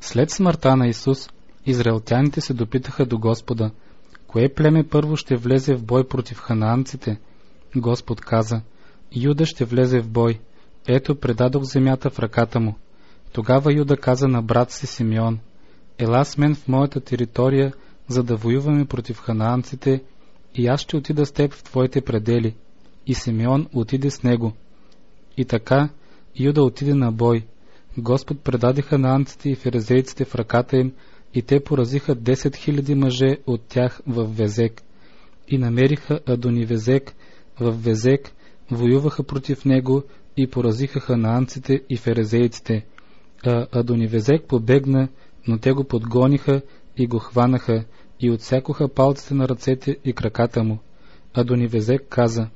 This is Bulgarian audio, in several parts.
След смъртта на Исус, израелтяните се допитаха до Господа: кое племе първо ще влезе в бой против ханаанците? Господ каза: Юда ще влезе в бой. Ето, предадох земята в ръката му. Тогава Юда каза на брат си Симеон: ела с мен в моята територия, за да воюваме против ханаанците, и аз ще отида с теб в твоите предели. И Симеон отиде с него. И така Юда отиде на бой. Господ предаде ханаанците и ферезейците в ръката им, и те поразиха 10 000 мъже от тях в Везек. И намериха Адонивезек в Везек, воюваха против него и поразиха ханаанците и ферезейците. А Адонивезек побегна, но те го подгониха и го хванаха и отсякоха палците на ръцете и краката му. Адонивезек каза: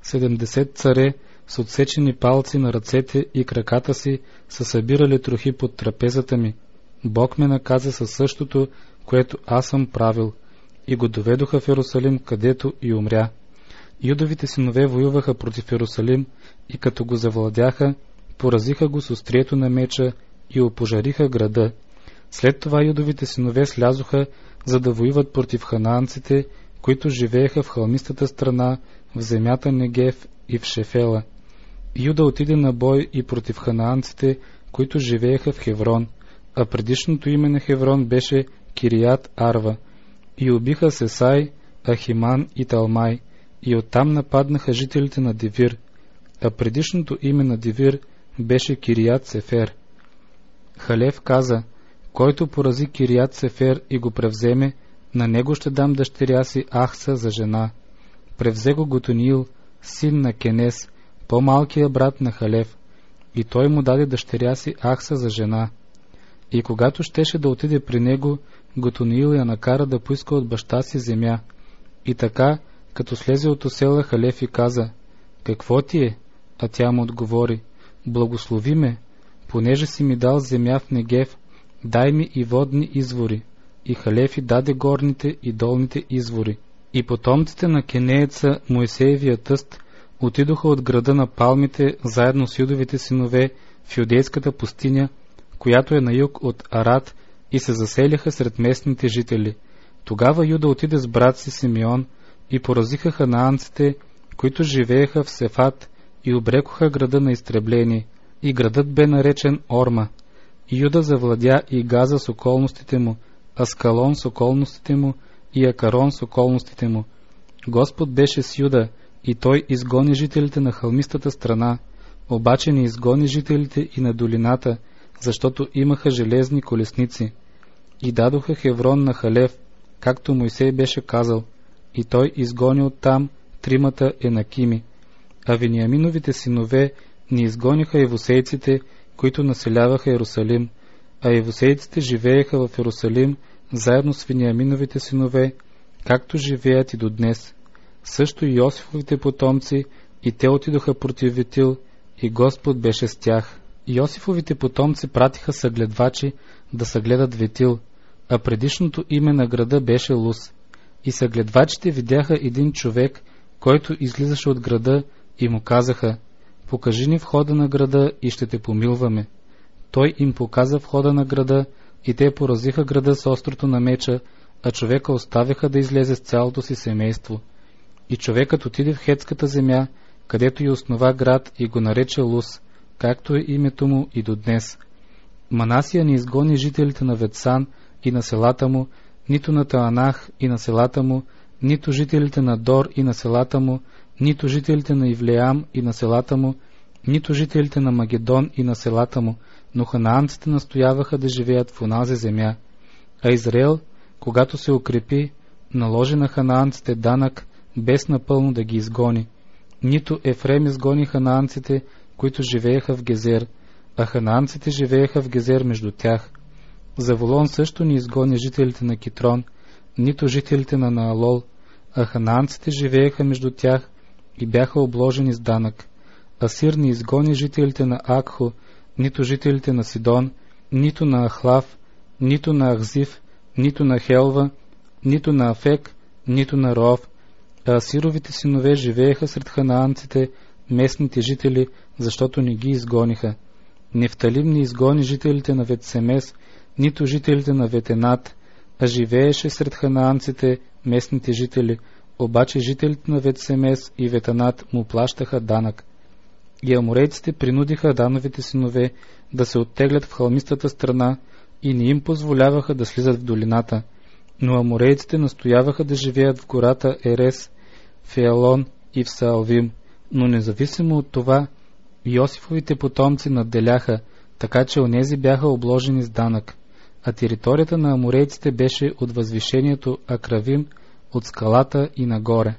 70 царе с отсечени палци на ръцете и краката си са събирали трохи под трапезата ми. Бог ме наказа със същото, което аз съм правил. И го доведоха в Йерусалим, където и умря. Юдовите синове воюваха против Йерусалим и като го завладяха, поразиха го с острието на меча и опожариха града. След това юдовите синове слязоха, за да воюват против ханаанците, които живееха в хълмистата страна, в земята Негев и в Шефела. Юда отиде на бой и против ханаанците, които живееха в Хеврон, а предишното име на Хеврон беше Кирият Арва. И убиха Сесай, Ахиман и Талмай, и оттам нападнаха жителите на Девир, а предишното име на Девир беше Кирият Сефер. Халев каза: който порази Кирият Сефер и го превземе, на него ще дам дъщеря си Ахса за жена. Превзе го Готониил, син на Кенес, по-малкият брат на Халев, и той му даде дъщеря си Ахса за жена. И когато щеше да отиде при него, Готониил я накара да поиска от баща си земя. И така, като слезе от осела, Халев и каза: какво ти е? А тя му отговори: благослови ме, понеже си ми дал земя в Негев, дай ми и водни извори. И Халев и даде горните и долните извори. И потомците на кенееца, Моисеевия тъст, отидоха от града на палмите заедно с юдовите синове в юдейската пустиня, която е на юг от Арат, и се заселяха сред местните жители. Тогава Юда отиде с брат си Симеон и поразиха ханаанците, които живееха в Сефат, и обрекоха града на изтребление, и градът бе наречен Орма. Юда завладя и Газа с околностите му, Аскалон с околностите му и Акарон с околностите му. Господ беше с Юда, и той изгони жителите на хълмистата страна, обаче не изгони жителите и на долината, защото имаха железни колесници. И дадоха Хеврон на Халев, както Мойсей беше казал, и той изгони оттам 3 енакими. А Вениаминовите синове не изгониха евусейците, които населяваха Йерусалим, а евусейците живееха в Йерусалим заедно с Вениаминовите синове, както живеят и до днес. Също и Йосифовите потомци, и те отидоха против Витил, и Господ беше с тях. Йосифовите потомци пратиха съгледвачи да съгледат Витил, а предишното име на града беше Лус. И съгледвачите видяха един човек, който излизаше от града, и му казаха: покажи ни входа на града и ще те помилваме. Той им показа входа на града, и те поразиха града с острото на меча, а човека оставиха да излезе с цялото си семейство. И човекът отиде в хетската земя, където и основа град, и го нарече Лус, както е името му и до днес. Манасия не изгони жителите на Ветсан и на селата му, нито на Таанах и на селата му, нито жителите на Дор и на селата му, нито жителите на Ивлеам и на селата му, нито жителите на Магедон и на селата му, но ханаанците настояваха да живеят в онази земя. А Израел, когато се укрепи, наложи на ханаанците данък, без напълно да ги изгони. Нито Ефрем изгони ханаанците, които живееха в Гезер, а ханаанците живееха в Гезер между тях. Заволон също не изгони жителите на Китрон, нито жителите на Наалол, а ханаанците живееха между тях и бяха обложени с данък. Асир не изгони жителите на Акхо, нито жителите на Сидон, нито на Ахлав, нито на Ахзив, нито на Хелва, нито на Афек, нито на Ров, а Асировите синове живееха сред ханаанците, местните жители, защото не ги изгониха. Нефталим не изгони жителите на Ветсемес, нито жителите на Ветенат, а живееше сред ханаанците, местните жители, обаче жителите на Ветсемес и Ветанат му плащаха данък. И аморейците принудиха Дановите синове да се оттеглят в хълмистата страна и не им позволяваха да слизат в долината, но аморейците настояваха да живеят в гората Ерес, в Еалон и в Саалвим, но независимо от това, Йосифовите потомци надделяха, така че онези бяха обложени с данък, а територията на аморейците беше от възвишението Акравим, от скалата и нагоре.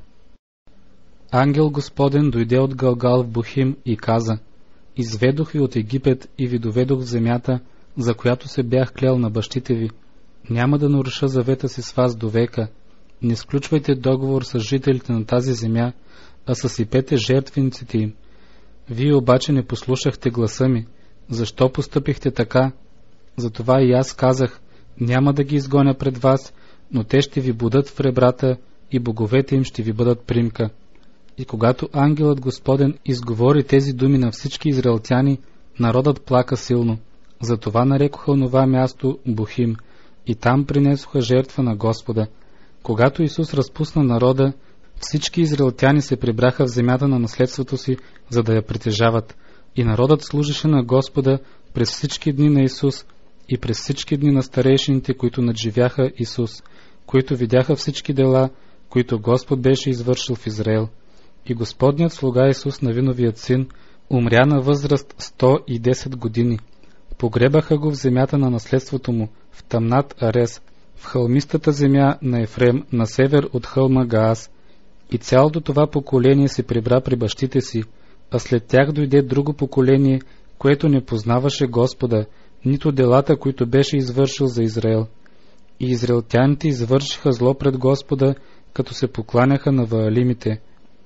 Ангел Господен дойде от Галгал в Бухим и каза: изведох ви от Египет и ви доведох в земята, за която се бях клел на бащите ви. Няма да наруша завета си с вас до века. Не сключвайте договор с жителите на тази земя, а съсипете жертвениците им. Вие обаче не послушахте гласа ми. Защо постъпихте така? Затова и аз казах: няма да ги изгоня пред вас, но те ще ви будат в ребрата и боговете им ще ви бъдат примка. И когато ангелът Господен изговори тези думи на всички израелтяни, народът плака силно. Затова нарекоха онова място Бухим и там принесоха жертва на Господа. Когато Исус разпусна народа, всички израелтяни се прибраха в земята на наследството си, за да я притежават. И народът служеше на Господа през всички дни на Исус и през всички дни на старейшините, които надживяха Исус, които видяха всички дела, които Господ беше извършил в Израел. И Господният слуга Исус, Навиновият син, умря на възраст 110 години. Погребаха го в земята на наследството му, в Тамнат Арес, в хълмистата земя на Ефрем, на север от хълма Гаас. И цялото това поколение се прибра при бащите си, а след тях дойде друго поколение, което не познаваше Господа, нито делата, които беше извършил за Израел. И израелтяните извършиха зло пред Господа, като се покланяха на Ваалимите.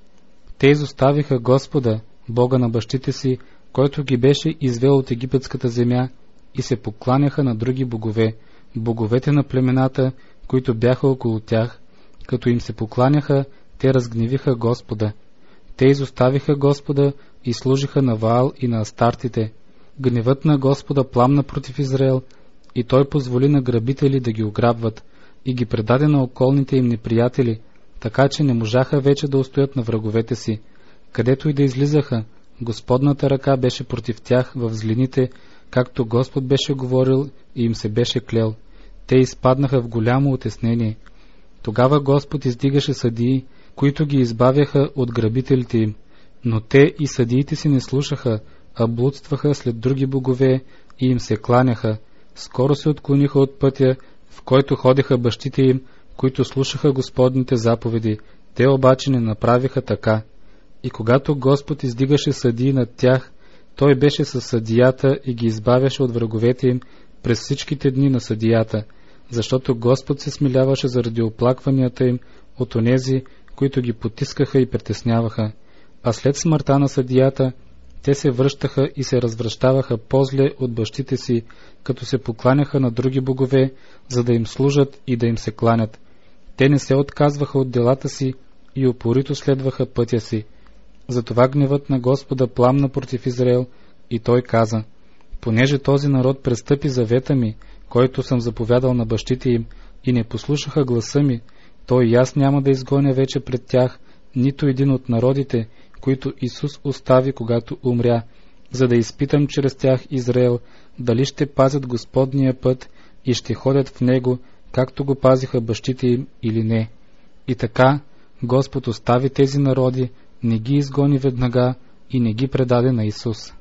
Те изоставиха Господа, Бога на бащите си, който ги беше извел от египетската земя, и се покланяха на други богове, боговете на племената, които бяха около тях. Като им се покланяха, те разгневиха Господа. Те изоставиха Господа и служиха на Ваал и на Астартите. Гневът на Господа пламна против Израел, и той позволи на грабители да ги ограбват, и ги предаде на околните им неприятели, така че не можаха вече да устоят на враговете си. Където и да излизаха, Господната ръка беше против тях в злините, както Господ беше говорил и им се беше клел. Те изпаднаха в голямо утеснение. Тогава Господ издигаше съдии, които ги избавяха от грабителите им, но те и съдиите си не слушаха, а блудстваха след други богове и им се кланяха. Скоро се отклониха от пътя, в който ходеха бащите им, които слушаха Господните заповеди. Те обаче не направиха така. И когато Господ издигаше съдии над тях, той беше със съдията и ги избавяше от враговете им през всичките дни на съдията, защото Господ се смиляваше заради оплакванията им от онези, които ги потискаха и притесняваха. А след смъртта на съдията, те се връщаха и се развръщаваха по-зле от бащите си, като се покланяха на други богове, за да им служат и да им се кланят. Те не се отказваха от делата си и упорито следваха пътя си. Затова гневът на Господа пламна против Израел и той каза: понеже този народ престъпи завета ми, който съм заповядал на бащите им, и не послушаха гласа ми, то и аз няма да изгоня вече пред тях нито един от народите, които Исус остави, когато умря, за да изпитам чрез тях Израел, дали ще пазят Господния път и ще ходят в него, както го пазиха бащите им или не. И така Господ остави тези народи, не ги изгони веднага и не ги предаде на Исус.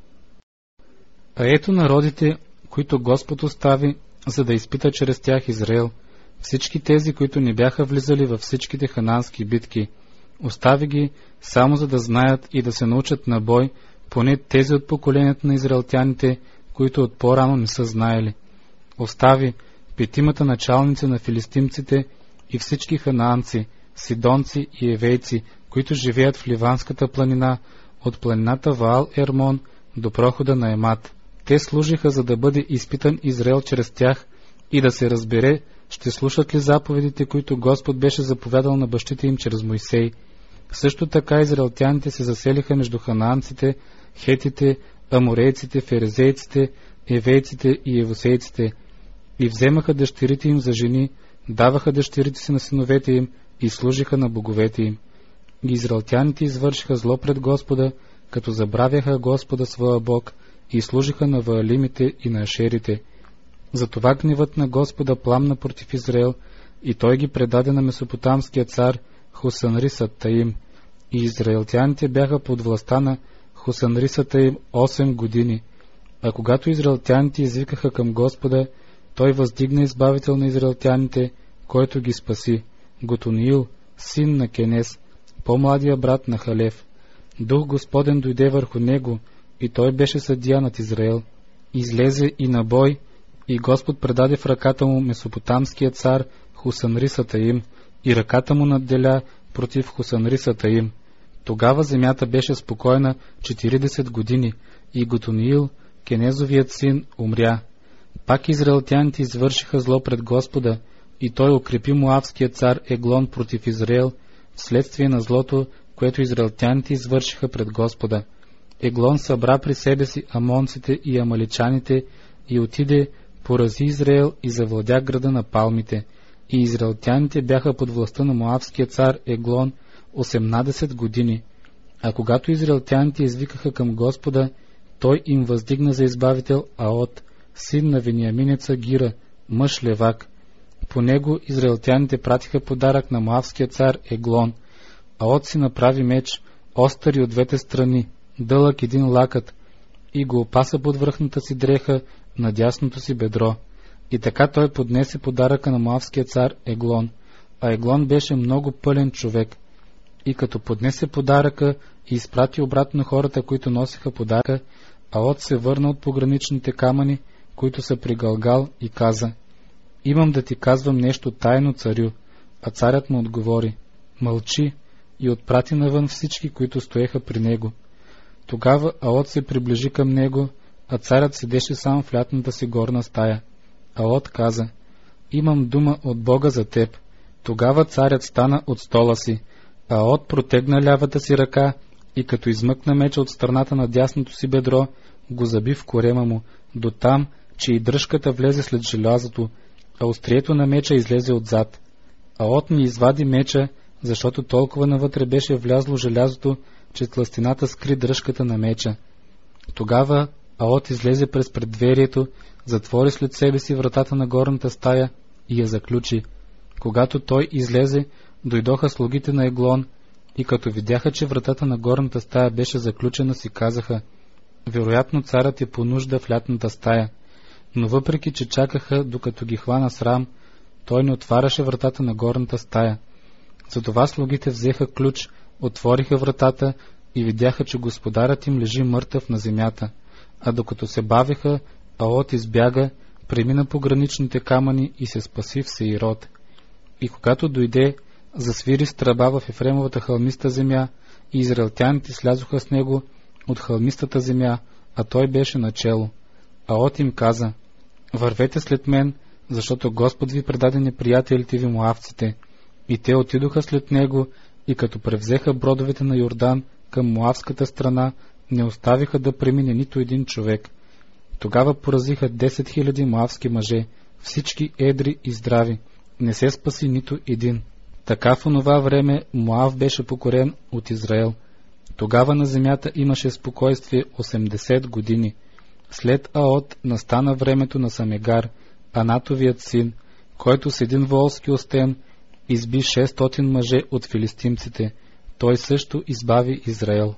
А ето народите, които Господ остави, за да изпита чрез тях Израел, всички тези, които не бяха влизали във всичките ханански битки. Остави ги само за да знаят и да се научат на бой, поне тези от поколението на израелтяните, които от по-рано не са знаели. Остави петимата началници на филистимците и всички ханаанци, сидонци и евейци, които живеят в Ливанската планина, от планината Ваал Ермон до прохода на Емат. Те служиха, за да бъде изпитан Израел чрез тях и да се разбере, ще слушат ли заповедите, които Господ беше заповядал на бащите им чрез Мойсей. Също така израелтяните се заселиха между ханаанците, хетите, аморейците, ферезейците, евейците и евусейците. и вземаха дъщерите им за жени, даваха дъщерите си на синовете им и служиха на боговете им. И израелтяните извършиха зло пред Господа, като забравяха Господа своя Бог и служиха на Ваалимите и на Ашерите. Затова гневът на Господа пламна против Израел и той ги предаде на месопотамския цар Хусанрисата им. И израелтяните бяха под властта на Хусанрисата им 8 години. А когато израелтяните извикаха към Господа, той въздигна избавител на израелтяните, който ги спаси, Готониил, син на Кенес, по-младия брат на Халев. Дух Господен дойде върху него, и той беше съдия над Израел. Излезе и на бой, и Господ предаде в ръката му месопотамския цар Хусанрисата им, и ръката му надделя против Хусанрисата им. Тогава земята беше спокойна 40 години, и Готониил, Кенезовият син, умря. Пак израелтяните извършиха зло пред Господа, и той укрепи Моавския цар Еглон против Израел, вследствие на злото, което израелтяните извършиха пред Господа. Еглон събра при себе си амонците и амаличаните и отиде, порази Израел и завладя града на палмите. И израелтяните бяха под властта на Моавския цар Еглон 18 години. А когато израелтяните извикаха към Господа, той им въздигна за избавител Аот, син на Вениаминеца Гира, мъж левак. По него израелтяните пратиха подарък на Моавския цар Еглон. Аот си направи меч, остър и от двете страни, дълъг 1 лакът, и го опаса под връхната си дреха на дясното си бедро. И така той поднесе подаръка на Моавския цар Еглон. А Еглон беше много пълен човек. И като поднесе подаръка и изпрати обратно хората, които носиха подаръка, Аот се върна от пограничните камъни, които са при Галгал, и каза: имам да ти казвам нещо тайно, царю. А царят му отговори: мълчи, и отпрати навън всички, които стоеха при него. Тогава Аот се приближи към него, а царят седеше сам в лятната си горна стая. Аот каза: имам дума от Бога за теб. Тогава царят стана от стола си. Аот протегна лявата си ръка и като измъкна меча от страната на дясното си бедро, го заби в корема му, до там, че и дръжката влезе след желязото, а острието на меча излезе отзад. Аот ми извади меча, защото толкова навътре беше влязло желязото, че тлъстината скри дръжката на меча. Тогава Аот излезе през предверието, затвори след себе си вратата на горната стая и я заключи. Когато той излезе, дойдоха слугите на Еглон, и като видяха, че вратата на горната стая беше заключена, си казаха: вероятно царят е по нужда в лятната стая. Но въпреки, че чакаха, докато ги хвана срам, той не отваряше вратата на горната стая. Затова слугите взеха ключ, отвориха вратата и видяха, че господарят им лежи мъртъв на земята. А докато се бавеха, Аот избяга, премина по граничните камъни и се спаси в Сеирот. И когато дойде, засвири с тръба в Ефремовата хълмиста земя, и израелтяните слязоха с него от хълмистата земя, а той беше начело. Аот им каза: вървете след мен, защото Господ ви предаде неприятелите ви моавците. И те отидоха след него, и като превзеха бродовете на Йордан към моавската страна, не оставиха да премине нито един човек. Тогава поразиха 10 000 моавски мъже, всички едри и здрави, не се спаси нито един. Така в онова време Моав беше покорен от Израел. Тогава на земята имаше спокойствие 80 години. След Аот настана времето на Самегар, Анатовият син, който с един волски остен изби 600 мъже от филистимците. Той също избави Израел.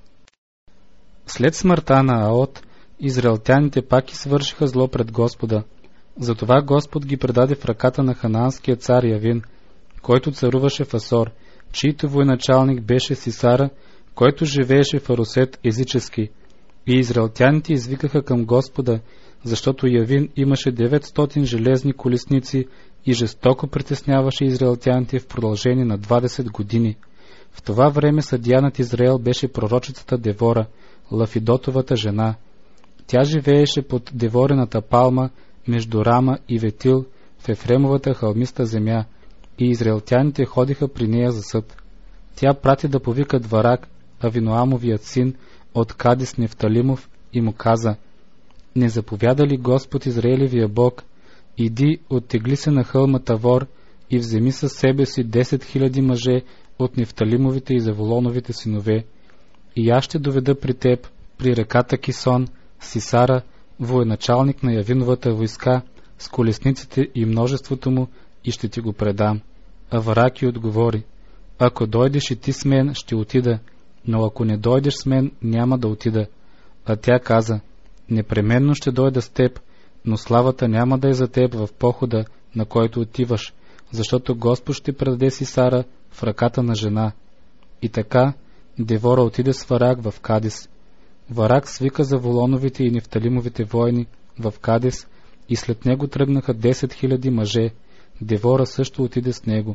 След смъртта на Аот, израелтяните пак извършиха зло пред Господа. Затова Господ ги предаде в ръката на ханаанския цар Явин, който царуваше в Асор, чийто военачалник беше Сисара, който живееше в Аросет езически. И израелтяните извикаха към Господа, защото Явин имаше 900 железни колесници и жестоко притесняваше израелтяните в продължение на 20 години. В това време съдия над Израел беше пророчицата Девора, Лафидотовата жена. Тя живееше под Деворената палма между Рама и Ветил в Ефремовата хълмиста земя, и израелтяните ходиха при нея за съд. Тя прати да повикат Варак, Авиноамовият син, от Кадис Нефталимов, и му каза: не заповяда ли Господ Израелевия Бог, иди, оттегли се на хълма Тавор и вземи със себе си 10 000 мъже от Нефталимовите и Заволоновите синове, и аз ще доведа при теб, при реката Кисон, Сисара, военачалник на Явиновата войска, с колесниците и множеството му, и ще ти го предам. А Вараки отговори: ако дойдеш и ти с мен, ще отида, но ако не дойдеш с мен, няма да отида. А тя каза: непременно ще дойда с теб, но славата няма да е за теб в похода, на който отиваш, защото Господ ще предаде Сисара в ръката на жена. И така Девора отиде с Варак в Кадис. Варак свика за Волоновите и Нефталимовите войни в Кадис и след него тръгнаха 10 000 мъже. Девора също отиде с него.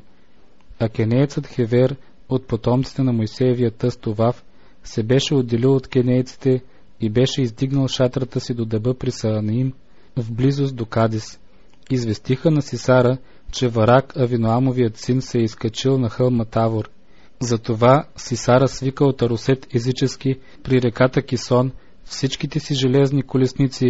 А кенеецът Хевер от потомците на Моисеевия тъст Овав се беше отделил от кенееците и беше издигнал шатрата си до дъба при Саанаим, в близост до Кадис. Известиха на Сисара, че Варак, Авиноамовият син, се е изкачил на хълма Тавор. Затова Сисара свика от Арусет езически при реката Кисон всичките си железни колесници,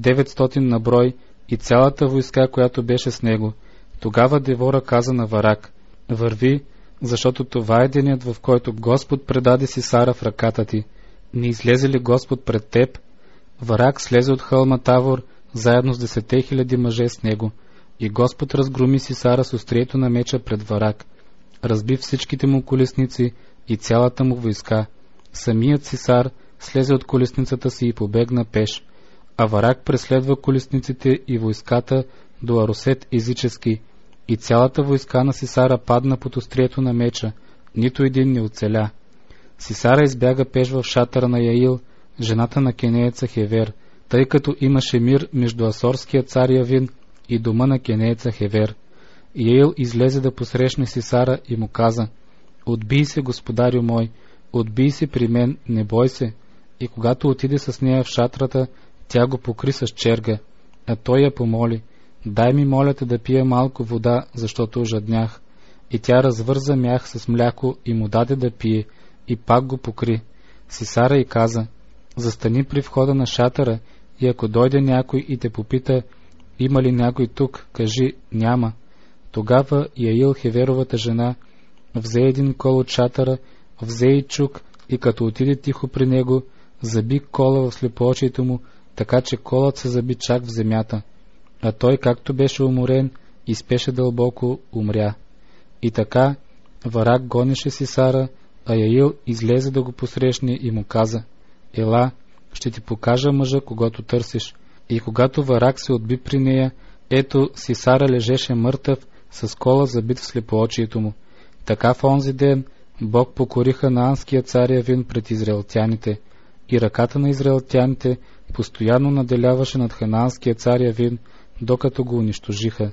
900 на брой, и цялата войска, която беше с него. Тогава Девора каза на Варак: върви, защото това е денят, в който Господ предаде Сисара в ръката ти. Не излезе ли Господ пред теб? Варак слезе от хълма Тавор, заедно с 10 000 мъже с него, и Господ разгроми Сисара с острието на меча пред Варак. Разби всичките му колесници и цялата му войска. Самият Сисар слезе от колесницата си и побегна пеш, а Варак преследва колесниците и войската до Арусет езически, и цялата войска на Сисара падна под острието на меча, нито един не оцеля. Сисара избяга пеш в шатъра на Яил, жената на кенееца Хевер, тъй като имаше мир между асорския цар Явин и дома на кенееца Хевер. Яил излезе да посрещне Сисара и му каза: отбий се, господарю мой, отбий се при мен, не бой се. И когато отиде с нея в шатрата, тя го покри с черга, а той я помоли: дай ми, моля те, да пия малко вода, защото ожаднях. И тя развърза мях с мляко и му даде да пие, и пак го покри. Сисара й каза: застани при входа на шатъра, и ако дойде някой и те попита: има ли някой тук, кажи: няма. Тогава Яил, Хеверовата жена, взе един кол от шатъра, взе и чук, и като отиде тихо при него, заби кола в слепоочието му, така че колът се заби чак в земята. А той, както беше уморен и спеше дълбоко, умря. И така Варак гонеше Сисара, а Яил излезе да го посрещне и му каза: ела, ще ти покажа мъжа, когато търсиш. И когато Варак се отби при нея, ето Сисара лежеше мъртъв, с кола забит в слепоочието му. Така в онзи ден Бог покори ханаанския цар Явин пред израелтяните, и ръката на израелтяните постоянно наделяваше над ханаанския цар Явин, докато го унищожиха.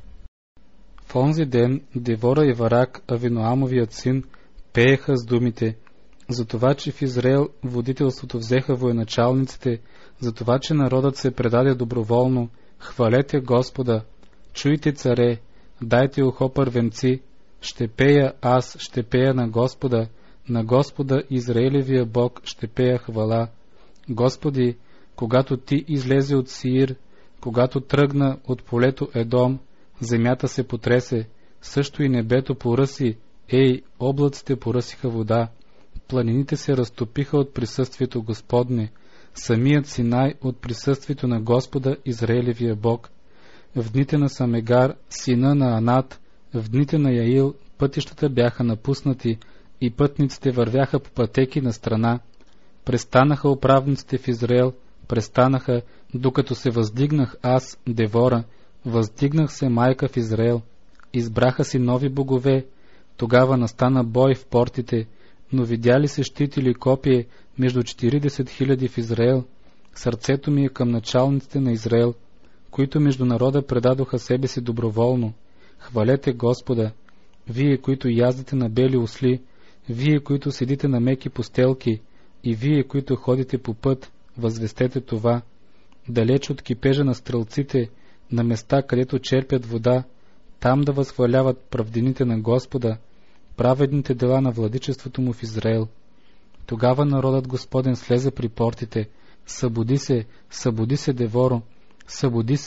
В онзи ден Девора и Варак, Авиноамовият син, пееха с думите: за това, че в Израел водителството взеха военачалниците, за това, че народът се предаде доброволно, хвалете Господа. Чуйте, царе, дайте ухо, първенци, ще пея аз, ще пея на Господа Израилевия Бог ще пея хвала. Господи, когато ти излезе от Сиир, когато тръгна от полето Едом, земята се потресе, също и небето поръси, ей, облаците поръсиха вода, планините се разтопиха от присъствието Господне, самият Синай от присъствието на Господа Израилевия Бог. В дните на Самегар, сина на Анат, в дните на Яил, пътищата бяха напуснати и пътниците вървяха по пътеки на страна. Престанаха управниците в Израел, престанаха, докато се въздигнах аз, Девора, въздигнах се майка в Израел. Избраха си нови богове, тогава настана бой в портите, но видя ли се щит или копие между 40 000 в Израел? Сърцето ми е към началниците на Израел, които между народа предадоха себе си доброволно. Хвалете Господа, вие, които яздите на бели осли, вие, които седите на меки постелки, и вие, които ходите по път, възвестете това. Далеч от кипежа на стрелците, на места, където черпят вода, там да възхваляват правдините на Господа, праведните дела на владичеството му в Израел. Тогава народът Господен слезе при портите: събуди се, Деворо, събуди се,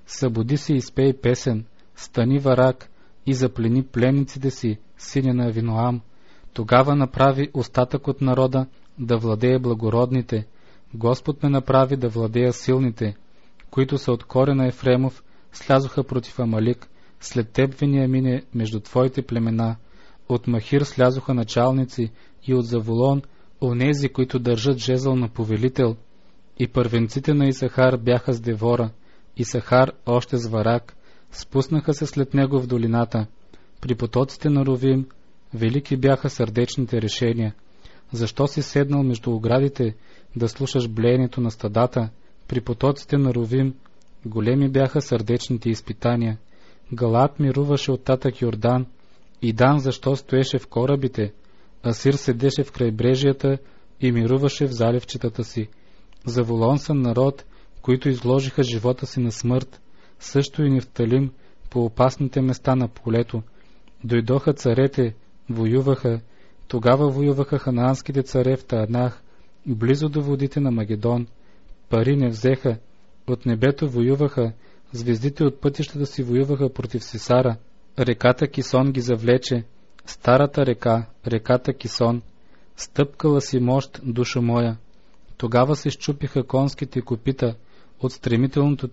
събуди се и спей песен, стани варак и заплени пленниците си, синя на Авиноам. Тогава направи остатък от народа да владее благородните. Господ ме направи да владея силните, които са от корена Ефремов, слязоха против Амалик. След теб, Вениамине, между твоите племена. От Махир слязоха началници и от Заволон онези, които държат жезъл на повелител. И първенците на Исахар бяха с Девора. Исахар още с Варак. Спуснаха се след него в долината. При потоците на Ровим велики бяха сърдечните решения. Защо си седнал между оградите да слушаш блеенето на стадата? При потоците на Ровим големи бяха сърдечните изпитания. Галаат мируваше от татък Йордан. И Дан защо стоеше в корабите? Асир седеше в крайбрежията и мируваше в заливчетата си. Заволон са народ, които изложиха живота си на смърт, също и Нефталим по опасните места на полето. Дойдоха царете, воюваха, тогава воюваха ханаанските царе в Таанах, близо до водите на Магедон. Пари не взеха, от небето воюваха, звездите от пътищата си воюваха против Сисара. Реката Кисон ги завлече, старата река, реката Кисон. Стъпкала си мощ, душо моя. Тогава се счупиха конските копита от стремителното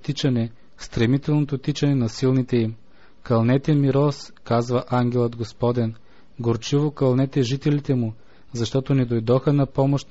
тичане на силните им. Кълнете мирос, казва ангелът Господен, горчиво кълнете жителите му, защото не дойдоха на помощ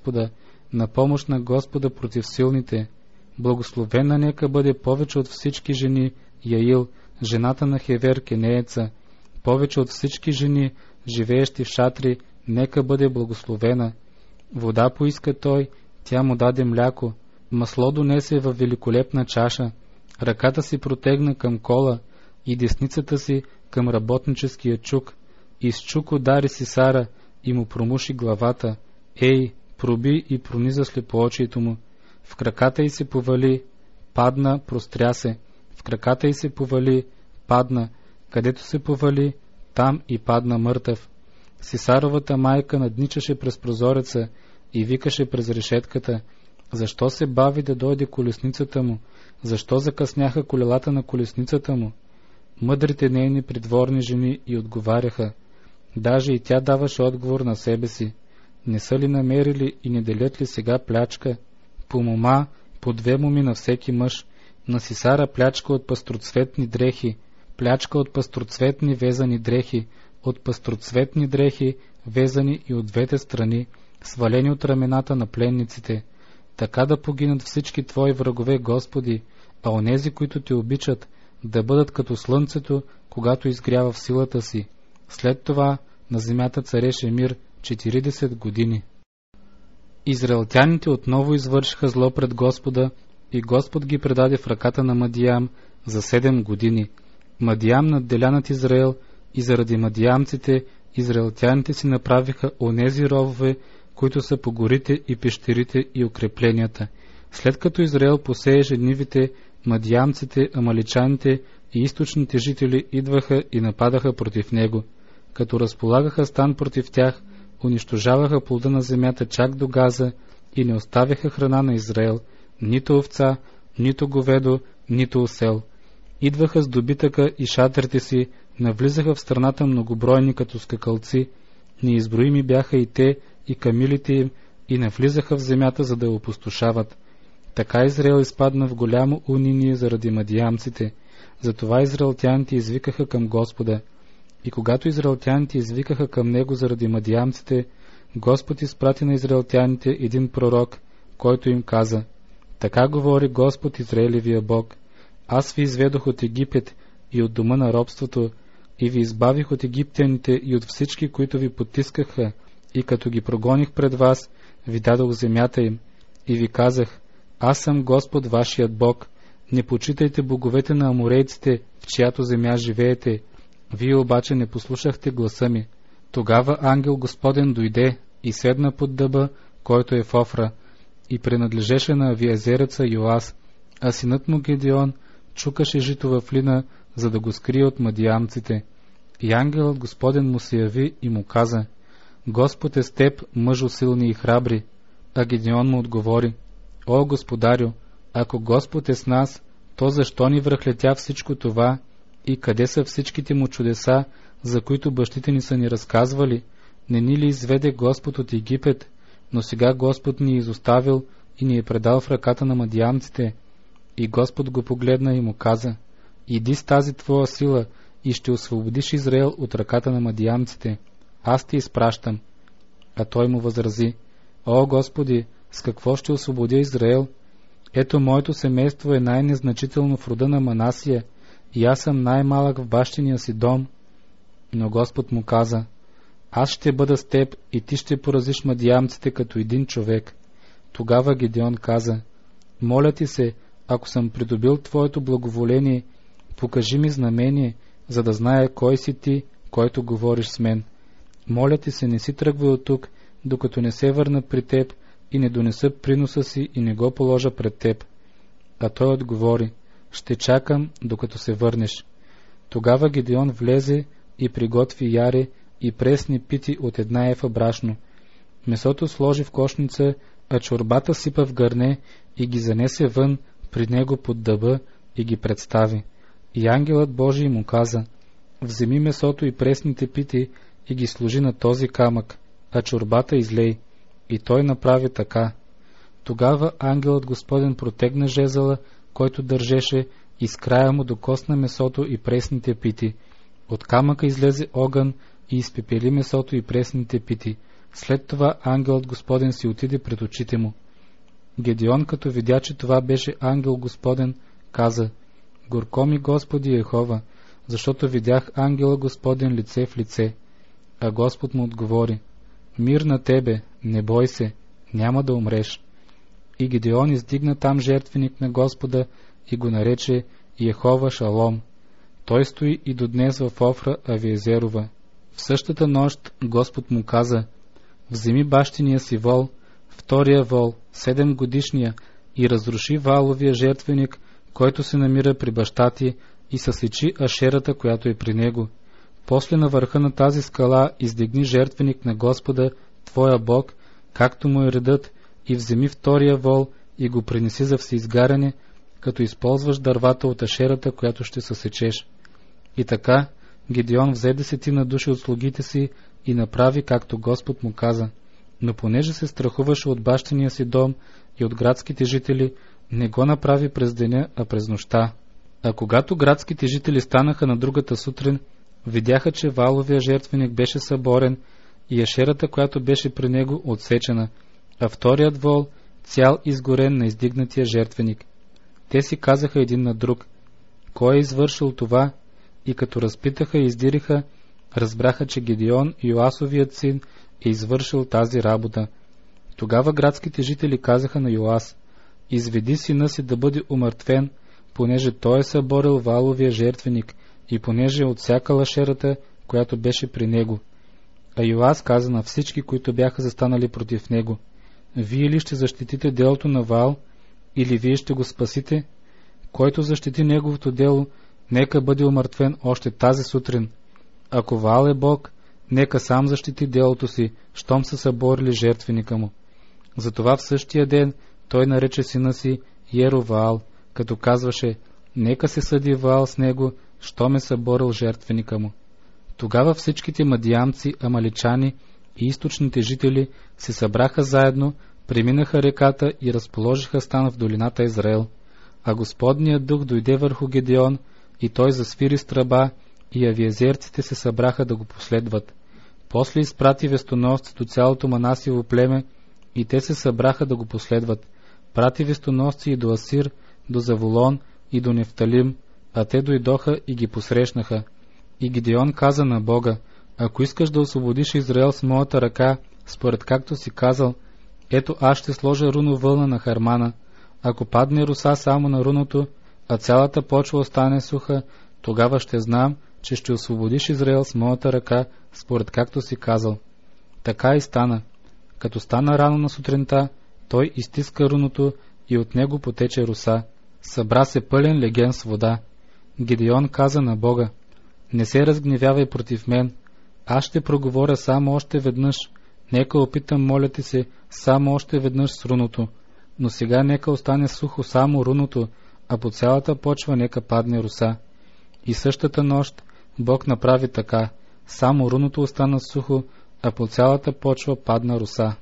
на Господа против силните. Благословена нека бъде повече от всички жени Яил, жената на Хевер кенееца, повече от всички жени, живеещи в шатри, нека бъде благословена. Вода поиска той, тя му даде мляко, масло донесе във великолепна чаша, ръката си протегна към кола и десницата си към работническия чук. Изчук удари Сисара и му промуши главата. Ей, проби и прониза слепоочието му. В краката й се повали, падна, простря се. В краката й се повали, падна. Където се повали, там и падна мъртъв. Сисаровата майка надничаше през прозореца и викаше през решетката. Защо се бави да дойде колесницата му? Защо закъсняха колелата на колесницата му? Мъдрите нейни придворни жени и отговаряха. Даже и тя даваше отговор на себе си. Не са ли намерили и не делят ли сега плячка? По мома, по 2 моми на всеки мъж. На Сисара плячка от пастроцветни дрехи, плячка от пастроцветни везани дрехи, от пастроцветни дрехи, везани и от двете страни, свалени от рамената на пленниците. Така да погинат всички твои врагове, Господи, а онези, които те обичат, да бъдат като слънцето, когато изгрява в силата си. След това на земята цареше мир 40 години. Израелтяните отново извършиха зло пред Господа и Господ ги предаде в ръката на Мадиям за 7 години. Мадиям надделя над Израел и заради мадиямците израелтяните си направиха онези ровове, които са по горите и пещерите и укрепленията. След като Израел посееше нивите, мадиямците, амаличаните и източните жители идваха и нападаха против него. Като разполагаха стан против тях, унищожаваха плода на земята чак до Газа и не оставяха храна на Израел, нито овца, нито говедо, нито осел. Идваха с добитъка и шатрите си, навлизаха в страната многобройни като скакалци, неизброими бяха и те, и камилите им, и навлизаха в земята, за да я опустошават. Така Израел изпадна в голямо униние заради мадиямците. Затова израелтяните извикаха към Господа. И когато израелтяните извикаха към него заради мадиямците, Господ изпрати на израелтяните един пророк, който им каза: така говори Господ Израилевия Бог. Аз ви изведох от Египет и от дома на робството, и ви избавих от египтяните и от всички, които ви потискаха, и като ги прогоних пред вас, ви дадох земята им. И ви казах: аз съм Господ вашият Бог. Не почитайте боговете на аморейците, в чиято земя живеете. Вие обаче не послушахте гласа ми. Тогава ангел Господен дойде и седна под дъба, който е в Офра, и принадлежеше на авиезереца Йоас, а синът му Гедеон чукаше жито в лина, за да го скрие от мадиямците. И ангелът Господен му се яви и му каза: Господ е с теб, мъжо силни и храбри. А Гедеон му отговори: О, Господарю, ако Господ е с нас, то защо ни връхлетя всичко това и къде са всичките му чудеса, за които бащите ни са ни разказвали? Не ни ли изведе Господ от Египет, но сега Господ ни е изоставил и ни е предал в ръката на мадиамците? И Господ го погледна и му каза: иди с тази твоя сила и ще освободиш Израел от ръката на мадиамците. Аз те изпращам. А той му възрази: о, Господи, с какво ще освободя Израел? Ето, моето семейство е най-незначително в рода на Манасия и аз съм най-малък в бащиния си дом. Но Господ му каза: аз ще бъда с теб и ти ще поразиш мадиамците като един човек. Тогава Гедеон каза: моля ти се, ако съм придобил твоето благоволение, покажи ми знамение, за да зная кой си ти, който говориш с мен. Моля ти се, не си тръгвай от тук, докато не се върна при теб и не донеса приноса си и не го положа пред теб. А той отговори: ще чакам, докато се върнеш. Тогава Гедеон влезе и приготви яре и пресни пити от 1 ефа брашно. Месото сложи в кошница, а чорбата сипа в гърне и ги занесе вън при него под дъба и ги представи. И ангелът Божий му каза: вземи месото и пресните пити и ги сложи на този камък, а чорбата излей. И той направи така. Тогава ангелът Господен протегна жезъла, който държеше, и с края му докосна месото и пресните пити. От камъка излезе огън и изпепели месото и пресните пити. След това ангелът Господен си отиде пред очите му. Гедеон, като видя, че това беше ангел Господен, каза: горко ми, Господи Йехова, защото видях ангела Господен лице в лице. А Господ му отговори: мир на тебе, не бой се, няма да умреш. И Гедеон издигна там жертвеник на Господа и го нарече Йехова Шалом. Той стои и до днес в Офра Авиезерова. В същата нощ Господ му каза: вземи бащиния си вол, втория вол, 7 годишния, и разруши валовия жертвеник, който се намира при баща ти, и съсечи ашерата, която е при него. После на върха на тази скала издигни жертвеник на Господа, твоя Бог, както му е редът, и вземи втория вол и го принеси за всеизгаряне, като използваш дървата от ашерата, която ще съсечеш. И така Гедеон взе 10 души от слугите си и направи както Господ му каза. Но понеже се страхуваше от бащиния си дом и от градските жители, не го направи през деня, а през нощта. А когато градските жители станаха на другата сутрин, видяха, че валовия жертвеник беше съборен и ашерата, която беше при него, отсечена, а вторият вол цял изгорен на издигнатия жертвеник. Те си казаха един на друг: кой е извършил това? И като разпитаха и издириха, разбраха, че Гедеон, Йоасовият син, е извършил тази работа. Тогава градските жители казаха на Йоас: изведи сина си да бъде умъртвен, понеже той е съборил валовия жертвеник и понеже е отсякал ашерата, която беше при него. А Йоас каза на всички, които бяха застанали против него: вие ли ще защитите делото на Ваал, или вие ще го спасите? Който защити неговото дело, нека бъде умъртвен още тази сутрин. Ако Ваал е Бог, нека сам защити делото си, щом са съборили жертвеника му. Затова в същия ден той нарече сина си Йероваал, като казваше: нека се съди Ваал с него, щом е съборил жертвеника му. Тогава всичките мадиамци, амаличани и източните жители се събраха заедно, преминаха реката и разположиха стан в долината Израел. А Господният дух дойде върху Гедеон и той засвири с тръба, и авиезерците се събраха да го последват. После изпрати вестоносци до цялото Манасиево племе и те се събраха да го последват. Прати вестоносци и до Асир, до Заволон и до Нефталим, а те дойдоха и ги посрещнаха. И Гедеон каза на Бога: ако искаш да освободиш Израел с моята ръка, според както си казал, ето аз ще сложа руно вълна на Хармана. Ако падне роса само на руното, а цялата почва остане суха, тогава ще знам, че ще освободиш Израел с моята ръка, според както си казал. Така и стана. Като стана рано на сутринта, той изтиска руното и от него потече роса. Събра се пълен леген с вода. Гедеон каза на Бога: не се разгневявай против мен, аз ще проговоря само още веднъж, нека опитам, моля ти се, само още веднъж с руното, но сега нека остане сухо само руното, а по цялата почва нека падне роса. И същата нощ Бог направи така, само руното остана сухо, а по цялата почва падна роса.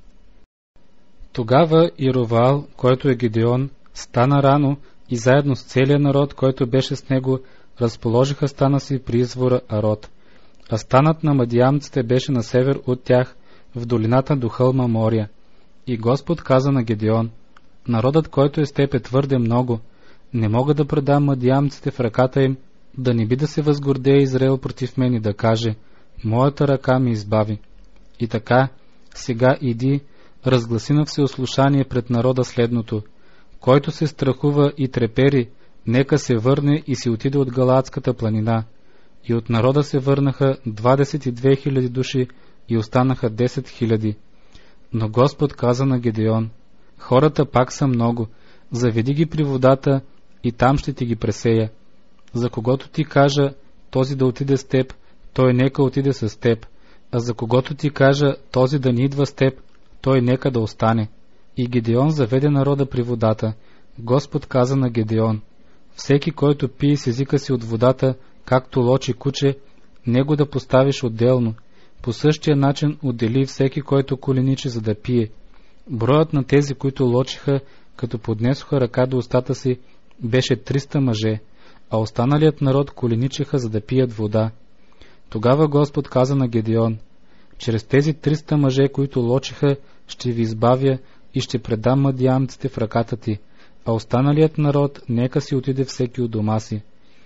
Тогава Иеровоал, който е Гидеон, стана рано и заедно с целия народ, който беше с него, разположиха стана си при извора Арод. А станът на мадиамците беше на север от тях, в долината до хълма Мория. И Господ каза на Гидеон: народът, който е с теб, е твърде много, не мога да предам мадиамците в ръката им, да не би да се възгордее Израел против мен и да каже: моята ръка ми избави. И така, сега иди, разгласи на всеослушание пред народа следното: който се страхува и трепери, нека се върне и си отиде от Галаадската планина. И от народа се върнаха 22 000 души и останаха 10 000. Но Господ каза на Гидеон: хората пак са много, заведи ги при водата и там ще ти ги пресея. За когото ти кажа този да отиде с теб, той нека отиде с теб, а за когото ти кажа този да не идва с теб, той нека да остане. И Гидеон заведе народа при водата. Господ каза на Гидеон: всеки, който пие с езика си от водата, както лочи куче, него да поставиш отделно. По същия начин отдели всеки, който коленичи, за да пие. Броят на тези, които лочиха, като поднесоха ръка до устата си, беше 300 мъже, а останалият народ коленичиха, за да пият вода. Тогава Господ каза на Гидеон: чрез тези 300 мъже, които лочиха, ще ви избавя и ще предам мадиамците в ръката ти, а останалият народ нека си отиде всеки от дома си.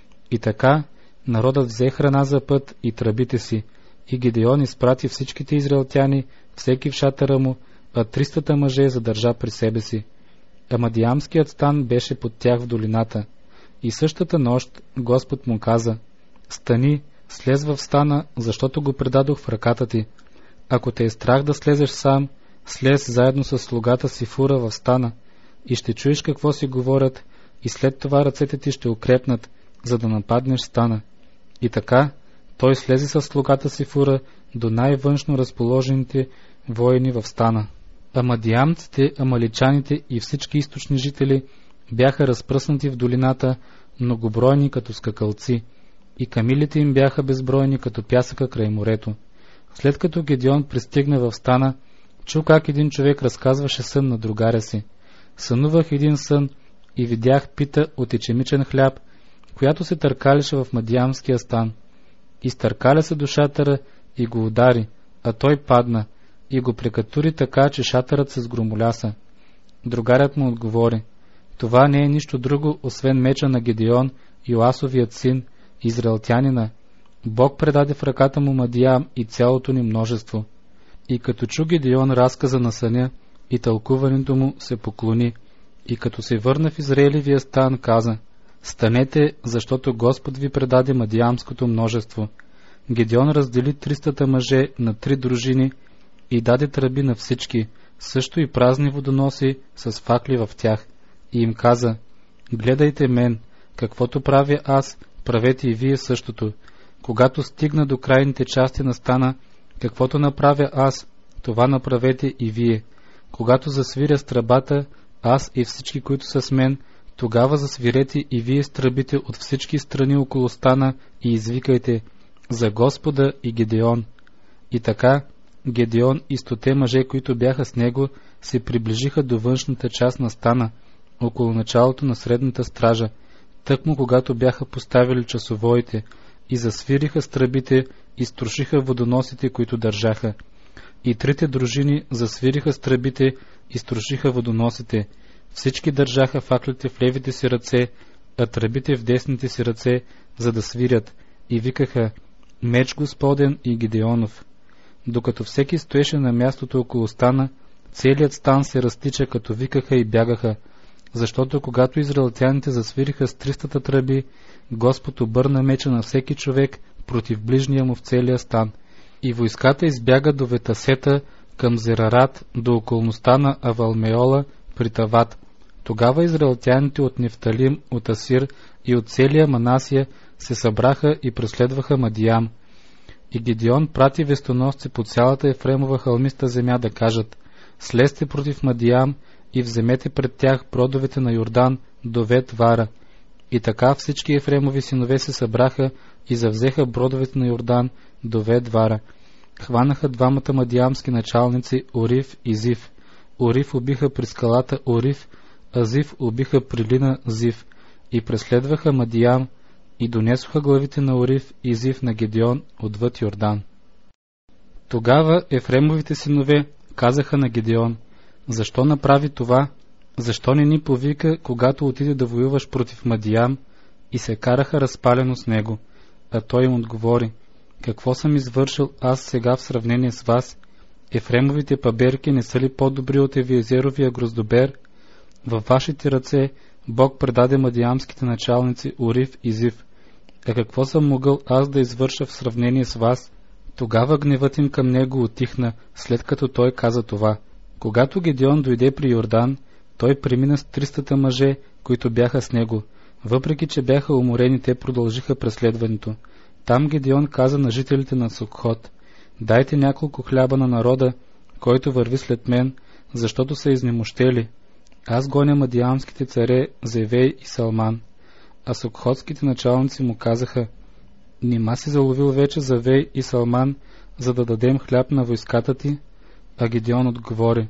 И така народът взе храна за път и тръбите си, и Гидеон изпрати всичките израелтяни, всеки в шатъра му, а 300 мъже задържа при себе си. А мадиамският стан беше под тях в долината. И същата нощ Господ му каза: стани, слез в стана, защото го предадох в ръката ти. Ако те е страх да слезеш сам, слез заедно с слугата си Фура в стана, и ще чуеш какво си говорят, и след това ръцете ти ще укрепнат, за да нападнеш стана. И така той слезе с слугата си Фура до най-външно разположените воини в стана. А мадиамците, амаличаните и всички източни жители бяха разпръснати в долината, многобройни като скакалци, и камилите им бяха безбройни като пясъка край морето. След като Гидеон пристигна в стана, чу как един човек разказваше сън на другаря си. Сънувах един сън и видях пита от ечемичен хляб, която се търкалеше в мадиамския стан. Изтъркаля се до шатъра и го удари, а той падна и го прекатури така, че шатърът се сгромоляса. Другарят му отговори: това не е нищо друго, освен меча на Гидеон, Йоасовият син, израелтянина. Бог предаде в ръката му Мадиам и цялото ни множество. И като чу Гидеон разказа на съня и тълкуването му, се поклони, и като се върна в Израелевия стан, каза: станете, защото Господ ви предаде мадиамското множество. Гидеон раздели 300 мъже на 3 дружини и даде тръби на всички, също и празни водоноси с факли в тях. И им каза: гледайте мен, каквото правя аз, правете и вие същото. Когато стигна до крайните части на стана, каквото направя аз, това направете и вие. Когато засвиря с тръбата, аз и всички, които са с мен, тогава засвирете и вие с тръбите от всички страни около стана и извикайте: за Господа и Гидеон. И така Гидеон и 100 мъже, които бяха с него, се приближиха до външната част на стана, около началото на средната стража, тъкмо когато бяха поставили часовоите, и засвириха с тръбите и струшиха водоносите, които държаха. И 3 дружини засвириха с тръбите и струшиха водоносите. Всички държаха факлите в левите си ръце, а тръбите в десните си ръце, за да свирят, и викаха: меч Господен и Гидеонов. Докато всеки стоеше на мястото около стана, целият стан се разтича, като викаха и бягаха, защото когато израелтяните засвириха с 300 тръби, Господ обърна меча на всеки човек против ближния му в целия стан. И войската избяга до Ветасета към Зерарат, до околността на Авалмеола при Тават. Тогава израелтяните от Нефталим, от Асир и от целия Манасия се събраха и преследваха Мадиам. И Гидеон прати вестоносци по цялата Ефремова хълмиста земя да кажат: слезте против Мадиам и вземете пред тях бродовете на Йордан до Вет Вара. И така всички Ефремови синове се събраха и завзеха бродовете на Йордан до Ве-двара. Хванаха двамата мадиамски началници Ориф и Зив. Ориф убиха при скалата Ориф, а Зив убиха при Лина Зив и преследваха Мадиям и донесоха главите на Ориф и Зив на Гедеон отвъд Йордан. Тогава Ефремовите синове казаха на Гедеон: защо направи това? Защо не ни повика, когато отиде да воюваш против Мадиям? И се караха разпалено с него. А той им отговори: какво съм извършил аз сега в сравнение с вас? Ефремовите паберки не са ли по-добри от Евиезеровия гроздобер? Във вашите ръце Бог предаде мадиамските началници Ориф и Зив. А какво съм могъл аз да извърша в сравнение с вас? Тогава гневът им към него утихна, след като той каза това. Когато Гедеон дойде при Йордан, той премина с 300 мъже, които бяха с него. Въпреки че бяха уморени, те продължиха преследването. Там Гедеон каза на жителите на Сукхот: дайте няколко хляба на народа, който върви след мен, защото са изнемощели. Аз гоня мадиамските царе Зевей и Салман. А сукхотските началници му казаха: нима си заловил вече Зевей и Салман, за да дадем хляб на войската ти? А Гедеон отговори: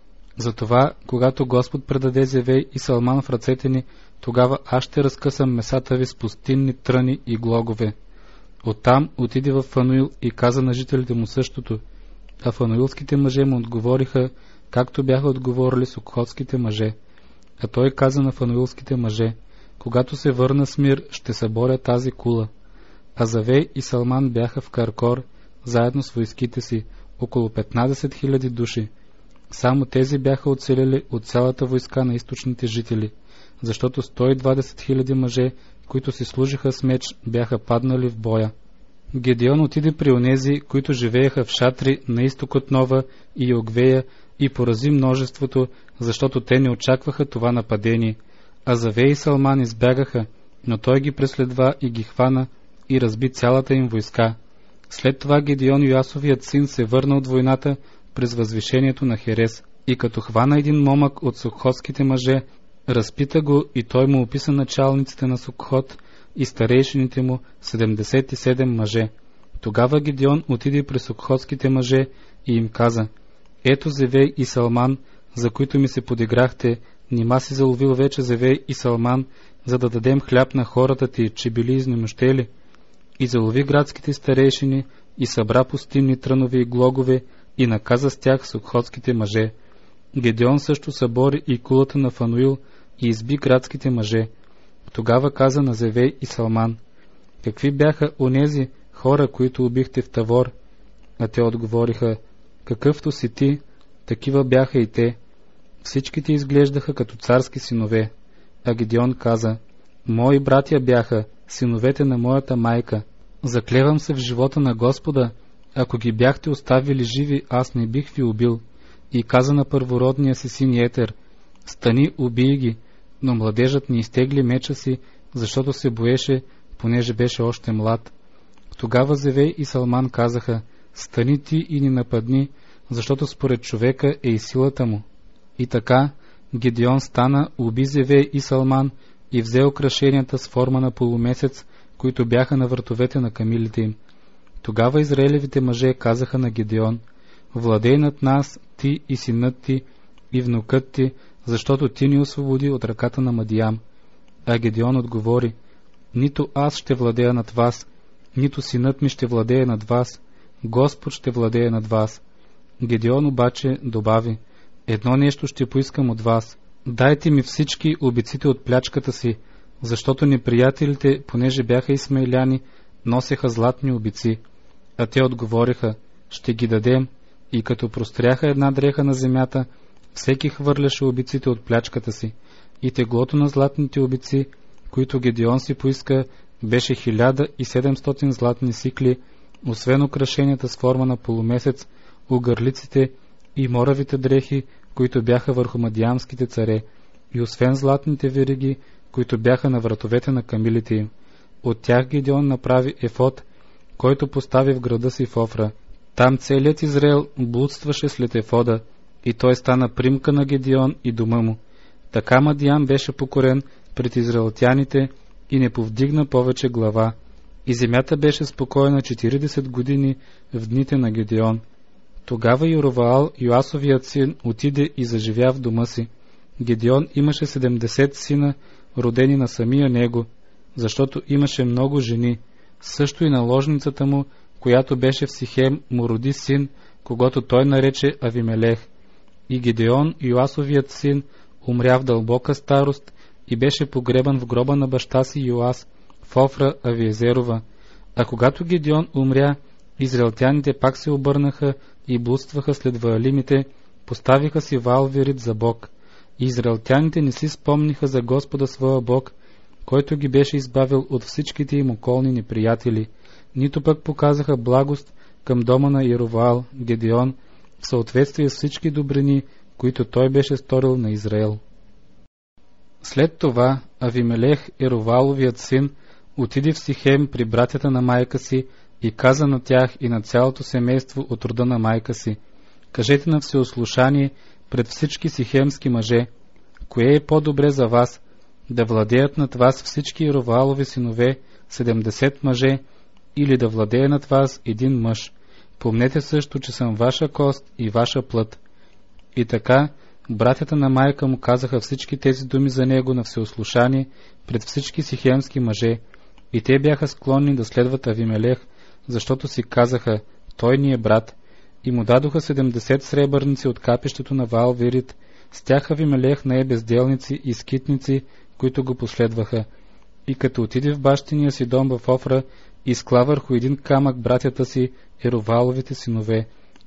затова, когато Господ предаде Зевей и Салман в ръцете ни, тогава аз ще разкъсам месата ви с пустинни тръни и глогове. Оттам отиде в Фануил и каза на жителите му същото, а фануилските мъже му отговориха, както бяха отговорили сукхотските мъже. А той каза на фануилските мъже: когато се върна с мир, ще съборя тази кула. А Зевей и Салман бяха в Каркор, заедно с войските си, около 15 000 души. Само тези бяха оцелели от цялата войска на източните жители, защото 120 000 мъже, които си служиха с меч, бяха паднали в боя. Гедеон отиде при онези, които живееха в шатри на изток от Нова и Йогвея, и порази множеството, защото те не очакваха това нападение. А Зевей и Салман избягаха, но той ги преследва и ги хвана и разби цялата им войска. След това Гедеон, Йоасовият син, се върна от войната през възвишението на Херес и като хвана един момък от сукхотските мъже, разпита го и той му описа началниците на Сукхот и старейшините му 77 мъже. Тогава Гедеон отиде при сукхотските мъже и им каза: ето Зевей и Салман, за които ми се подиграхте, нима си заловил вече Зевей и Салман, за да дадем хляб на хората ти, че били изнемощели? И залови градските старейшини и събра пустинни трънове и глогове и наказа с тях сукхотските мъже. Гедеон също събори и кулата на Фануил и изби градските мъже. Тогава каза на Зевей и Салман: какви бяха онези хора, които убихте в Тавор? А те отговориха: какъвто си ти, такива бяха и те. Всичките изглеждаха като царски синове. А Гедеон каза: мои братя бяха, синовете на моята майка. Заклевам се в живота на Господа, ако ги бяхте оставили живи, аз не бих ви убил. И каза на първородния си син Етер: стани, убий ги. Но младежът не изтегли меча си, защото се боеше, понеже беше още млад. Тогава Зевей и Салман казаха: стани ти и ни нападни, защото според човека е и силата му. И така Гедеон стана, уби Зевей и Салман и взе украшенията с форма на полумесец, които бяха на вратовете на камилите им. Тогава израелевите мъже казаха на Гедеон: владей над нас ти и синът ти и внукът ти, защото ти ни освободи от ръката на Мадиям. А Гедеон отговори: нито аз ще владея над вас, нито синът ми ще владее над вас, Господ ще владее над вас. Гедеон обаче добави: едно нещо ще поискам от вас. Дайте ми всички убиците от плячката си, защото неприятелите, понеже бяха исмаиляни, носеха златни убици. А те отговориха: ще ги дадем. И като простряха една дреха на земята, всеки хвърляше убиците от плячката си. И теглото на златните убици, които Гедеон си поиска, беше 1700 златни сикли, освен украшенията с форма на полумесец, угърлиците и моравите дрехи, които бяха върху мадиамските царе, и освен златните вериги, които бяха на вратовете на камилите им. От тях Гедеон направи ефод, който постави в града си в Офра. Там целият Израел блудстваше след ефода, и той стана примка на Гедеон и дома му. Така Мадиам беше покорен, пред израелтяните и не повдигна повече глава. И земята беше спокойна 40 години в дните на Гедеон. Тогава Йороваал, Йоасовият син, отиде и заживя в дома си. Гедеон имаше 70 сина, родени на самия него, защото имаше много жени. Също и наложницата му, която беше в Сихем, му роди син, когато той нарече Авимелех. И Гедеон, Йоасовият син, умря в дълбока старост и беше погребан в гроба на баща си Йоас в Офра Авиезерова. А когато Гедеон умря, израелтяните пак се обърнаха и блудстваха след ваалимите, поставиха си Ваал-Верит за Бог. И израелтяните не си спомниха за Господа своя Бог, който ги беше избавил от всичките им околни неприятели, нито пък показаха благост към дома на Йероваал, Гедеон, в съответствие с всички добрини, които той беше сторил на Израел. След това Авимелех, Йеровааловият син, отиде в Сихем при братята на майка си и каза на тях и на цялото семейство от рода на майка си: кажете на всеослушание пред всички сихемски мъже, кое е по-добре за вас, да владеят над вас всички Йероваалови синове 70 мъже, или да владее над вас един мъж. Помнете също, че съм ваша кост и ваша плът. И така, братята на майка му казаха всички тези думи за него на всеослушание пред всички сихемски мъже, и те бяха склонни да следват Авимелех, защото си казаха: той ни е брат, и му дадоха 70 сребърници от капището на Ваал-Верит. С тях Авимелех нае безделници и скитници, които го последваха. И като отиде в бащиния си дом в Офра, изкла върху един камък братята си, Йеровааловите синове,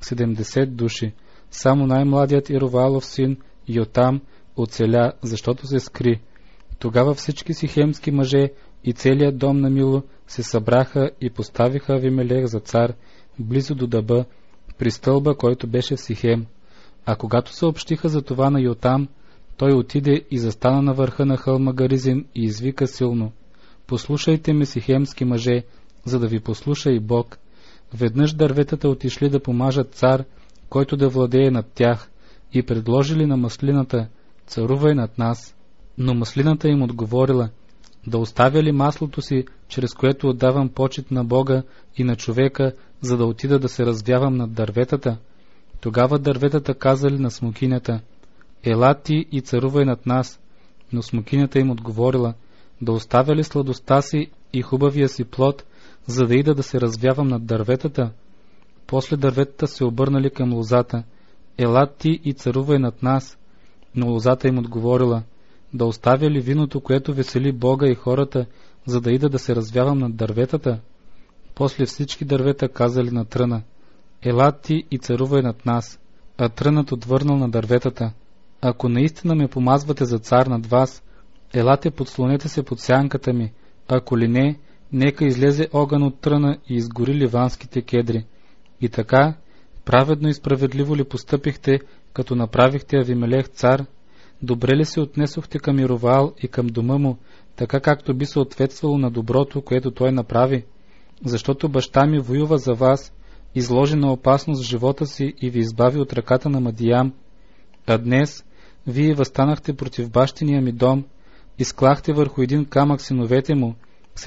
70 души. Само най-младият Йероваалов син, Йотам, оцеля, защото се скри. Тогава всички сихемски мъже и целият дом на Мило се събраха и поставиха Авимелех за цар, близо до Даба, при стълба, който беше в Сихем. А когато съобщиха за това на Йотам, той отиде и застана на върха на хълма Гаризим и извика силно: послушайте ме, сихемски мъже, за да ви послуша и Бог. Веднъж дърветата отишли да помажат цар, който да владее над тях, и предложили на маслината: царувай над нас. Но маслината им отговорила: да оставя ли маслото си, чрез което отдавам почит на Бога и на човека, за да отида да се развявам над дърветата? Тогава дърветата казали на смокинята: ела ти и царувай над нас. Но смокинята им отговорила: да оставя ли сладостта си и хубавия си плод, за да ида да се развявам над дърветата? После дърветата се обърнали към лозата: ела ти и царувай над нас. Но лозата им отговорила: да оставя ли виното, което весели Бога и хората, за да ида да се развявам над дърветата? После всички дървета казали на тръна: ела ти и царувай над нас. А трънът отвърнал на дърветата: ако наистина ме помазвате за цар над вас, елате, подслонете се под сянката ми, ако ли не, нека излезе огън от тръна и изгори ливанските кедри. И така, праведно и справедливо ли постъпихте, като направихте Авимелех цар? Добре ли се отнесохте към Йероваал и към дома му, така както би съответствало на доброто, което той направи? Защото баща ми воюва за вас, изложи на опасност живота си и ви избави от ръката на Мадиям. А днес вие възстанахте против бащиния ми дом, изклахте върху един камък синовете му,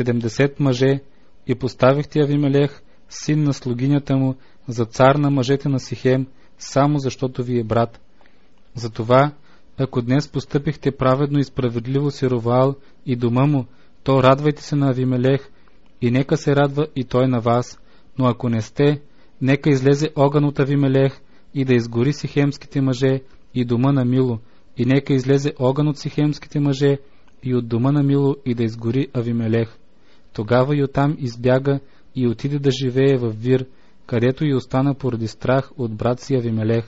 70 мъже, и поставихте Авимелех, син на слугинята му, за цар на мъжете на Сихем, само защото ви е брат. Затова, ако днес постъпихте праведно и справедливо с Йероваал и дома му, то радвайте се на Авимелех, и нека се радва и той на вас. Но ако не сте, нека излезе огън от Авимелех и да изгори сихемските мъже и дома на Мило, и нека излезе огън от сихемските мъже и от дома на Мило и да изгори Авимелех. Тогава Йотам избяга и отиде да живее в Вир, където и остана поради страх от брат си Авимелех.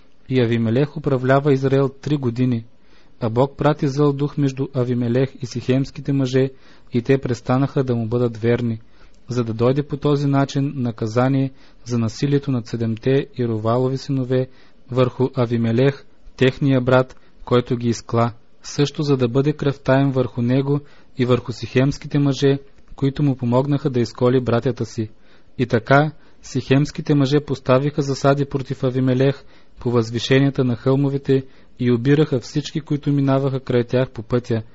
И Авимелех управлява Израел 3 години, а Бог прати зъл дух между Авимелех и сихемските мъже, и те престанаха да му бъдат верни, за да дойде по този начин наказание за насилието над 7 Йероваалови синове върху Авимелех, техния брат, който ги изкла, също за да бъде кръвта им върху него и върху сихемските мъже, които му помогнаха да изколи братята си. И така сихемските мъже поставиха засади против Авимелех по възвишенията на хълмовете и обираха всички, които минаваха край тях по пътя,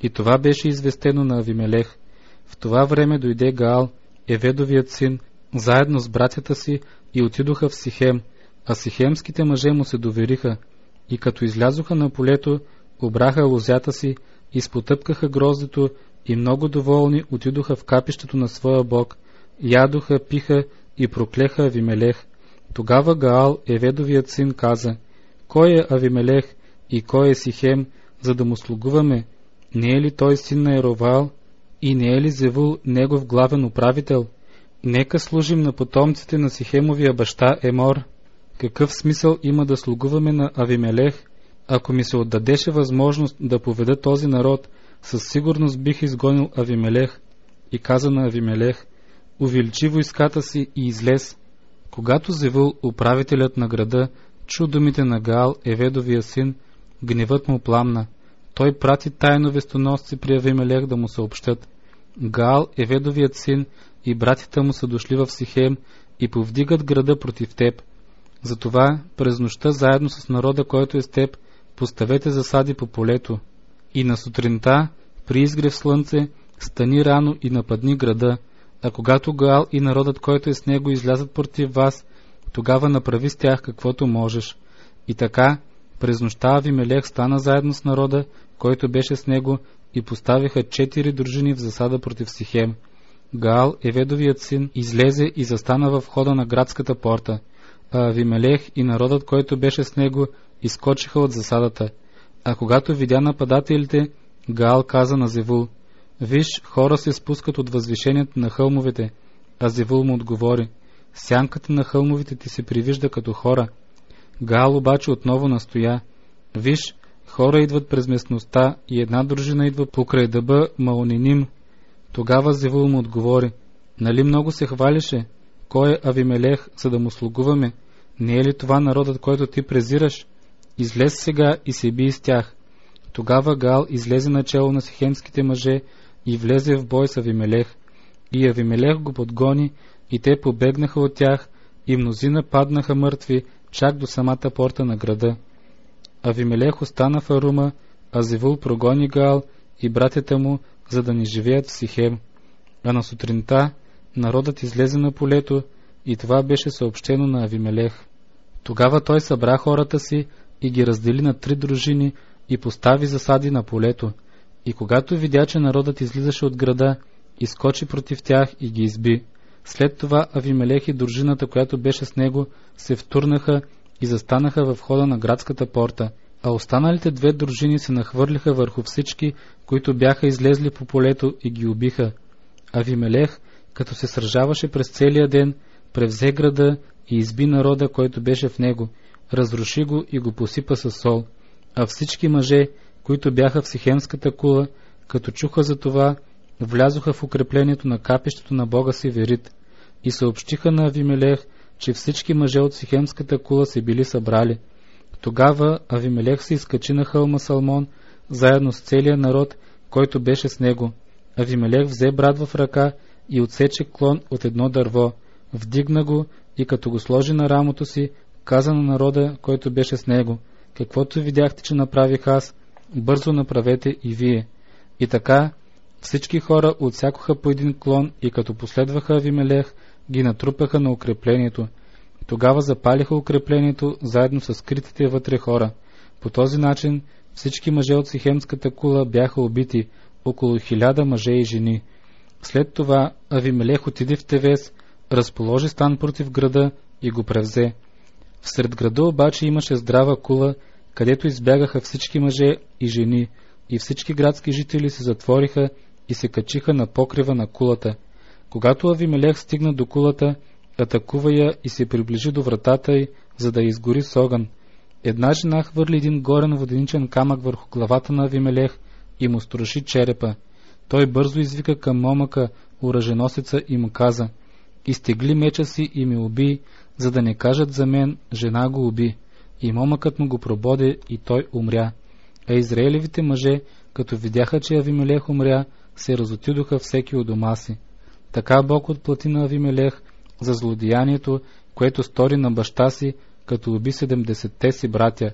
И това беше известено на Авимелех. В това време дойде Гаал, Еведовият син, заедно с братята си и отидоха в Сихем, а сихемските мъже му се довериха. И като излязоха на полето, обраха лозята си, изпотъпкаха гроздето и много доволни отидоха в капището на своя бог, ядоха, пиха и проклеха Авимелех. Тогава Гаал, Еведовият син, каза: кой е Авимелех и кой е Сихем, за да му слугуваме? Не е ли той син на Еровал и не е ли Зевул негов главен управител? Нека служим на потомците на Сихемовия баща Емор. Какъв смисъл има да слугуваме на Авимелех? Ако ми се отдадеше възможност да поведа този народ, със сигурност бих изгонил Авимелех. И каза на Авимелех: увеличи войската си и излез. Когато Зевул, управителят на града, чу думите на Гаал, Еведовия син, гневът му пламна. Той прати тайно вестоносци при Авимелех да му съобщат: Гаал, Еведовият син, и братята му са дошли в Сихем и повдигат града против теб. Затова през нощта заедно с народа, който е с теб, поставете засади по полето. И на сутринта, при изгрев слънце, стани рано и нападни града, а когато Гаал и народът, който е с него, излязат против вас, тогава направи с тях каквото можеш. И така, през нощта Авимелех стана заедно с народа, който беше с него, и поставиха 4 дружини в засада против Сихем. Гаал, Еведовият син, излезе и застана във входа на градската порта, а Авимелех и народът, който беше с него, изскочиха от засадата. А когато видя нападателите, Гаал каза на Зевул: виж, хора се спускат от възвишението на хълмовете. А Зевул му отговори: сянката на хълмовете ти се привижда като хора. Гаал обаче отново настоя: виж, хора идват през местността и една дружина идва покрай дъба Маониним. Тогава Зевул му отговори: нали много се хвалише? Кой е Авимелех, за да му слугуваме? Не е ли това народът, който ти презираш? Излез сега и се би с тях. Тогава Гаал излезе начело на сихемските мъже и влезе в бой с Авимелех. И Авимелех го подгони, и те побегнаха от тях, и мнозина паднаха мъртви чак до самата порта на града. Авимелех остана в Арума, а Зевул прогони Гаал и братята му, за да не живеят в Сихем. А на сутринта народът излезе на полето, и това беше съобщено на Авимелех. Тогава той събра хората си и ги раздели на 3 дружини и постави засади на полето. И когато видя, че народът излизаше от града, изскочи против тях и ги изби. След това Авимелех и дружината, която беше с него, се втурнаха и застанаха в входа на градската порта, а останалите 2 дружини се нахвърлиха върху всички, които бяха излезли по полето, и ги убиха. Авимелех, като се сражаваше през целия ден, превзе града и изби народа, който беше в него, разруши го и го посипа със сол. А всички мъже, които бяха в Сихемската кула, като чуха за това, влязоха в укреплението на капището на бога си Верит и съобщиха на Авимелех, че всички мъже от Сихемската кула се били събрали. Тогава Авимелех се изкачи на хълма Салмон, заедно с целия народ, който беше с него. Авимелех взе брат в ръка и отсече клон от едно дърво, вдигна го и като го сложи на рамото си, каза на народа, който беше с него: каквото видяхте, че направих аз, бързо направете и вие. И така всички хора отсякоха по един клон и като последваха Авимелех, ги натрупаха на укреплението. Тогава запалиха укреплението заедно с скритите вътре хора. По този начин всички мъже от Сихемската кула бяха убити, около 1000 мъже и жени. След това Авимелех отиде в Тевес, разположи стан против града и го превзе. Всред града обаче имаше здрава кула, където избягаха всички мъже и жени, и всички градски жители се затвориха и се качиха на покрива на кулата. Когато Авимелех стигна до кулата, атакува я и се приближи до вратата й, за да изгори с огън. Една жена хвърли един горен воденичен камък върху главата на Авимелех и му струши черепа. Той бързо извика към момъка, оръженосеца, и му каза: изтегли меча си и ме уби, за да не кажат за мен, жена го уби. И момъкът му го прободе и той умря. А израелевите мъже, като видяха, че Авимелех умря, се разотидоха всеки от дома си. Така Бог отплати на Авимелех за злодеянието, което стори на баща си, като уби 70-те си братя.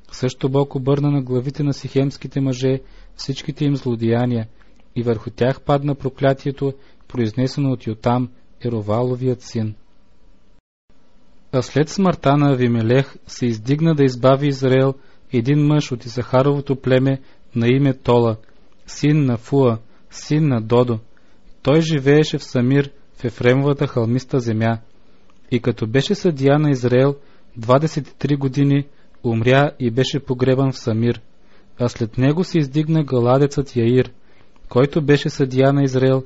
Също Бог обърна на главите на сихемските мъже всичките им злодеяния и върху тях падна проклятието, произнесено от Йотам, Ероваловият син. А след смъртта на Авимелех се издигна да избави Израел един мъж от Исахаровото племе на име Тола, син на Фуа, син на Додо. Той живееше в Самир, в Ефремовата хълмиста земя. И като беше съдия на Израел 23 години, умря и беше погребан в Самир. А след него се издигна галадецът Яир, който беше съдия на Израел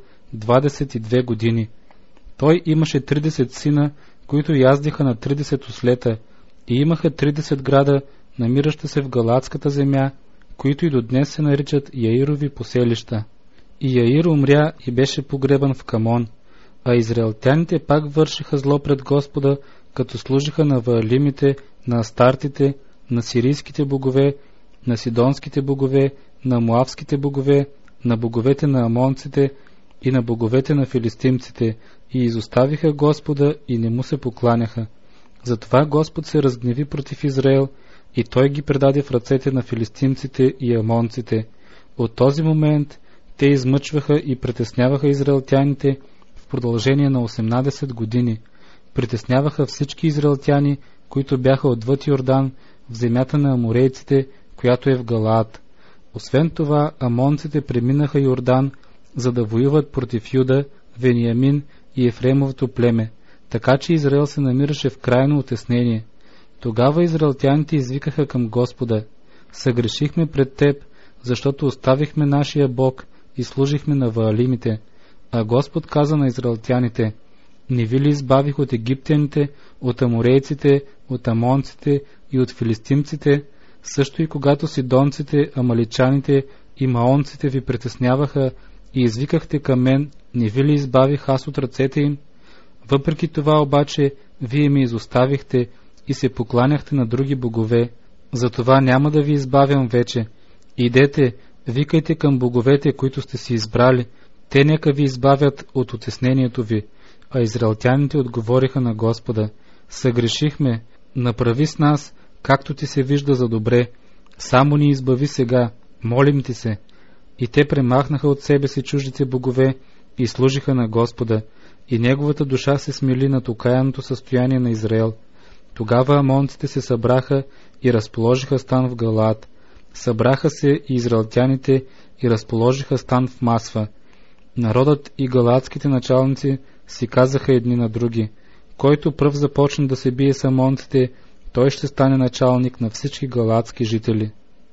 22 години. Той имаше 30 сина, които яздиха на 30 ослета, и имаха 30 града, намиращи се в Галадската земя, които и до днес се наричат Яирови поселища. И Яир умря и беше погребан в Камон, а израелтяните пак вършиха зло пред Господа, като служиха на ваалимите, на астартите, на сирийските богове, на сидонските богове, на моавските богове, на боговете на амонците и на боговете на филистимците, и изоставиха Господа и не му се покланяха. Затова Господ се разгневи против Израел и той ги предаде в ръцете на филистимците и амонците. От този момент те измъчваха и притесняваха израелтяните в продължение на 18 години. Притесняваха всички израелтяни, които бяха отвъд Йордан, в земята на аморейците, която е в Галаад. Освен това, амонците преминаха Йордан, за да воюват против Юда, Вениамин и Ефремовото племе, така че Израел се намираше в крайно утеснение. Тогава израелтяните извикаха към Господа: съгрешихме пред Теб, защото оставихме нашия Бог и служихме на ваалимите. А Господ каза на израелтяните: не ви ли избавих от египтяните, от аморейците, от амонците и от филистимците, също и когато сидонците, амаличаните и маонците ви притесняваха и извикахте към мен, не ви ли избавих аз от ръцете им? Въпреки това обаче, вие ме изоставихте и се покланяхте на други богове. Затова няма да ви избавям вече. Идете, викайте към боговете, които сте си избрали. Те нека ви избавят от утеснението ви. А израелтяните отговориха на Господа: съгрешихме, направи с нас, както ти се вижда за добре. Само ни избави сега, молим ти се. И те премахнаха от себе си чуждите богове и служиха на Господа, и неговата душа се смили над окаяното състояние на Израел. Тогава амонците се събраха и разположиха стан в Галаад. Събраха се и израелтяните и разположиха стан в Масва. Народът и галаадските началници си казаха едни на други: който пръв започне да се бие с амонците, той ще стане началник на всички галаадски жители.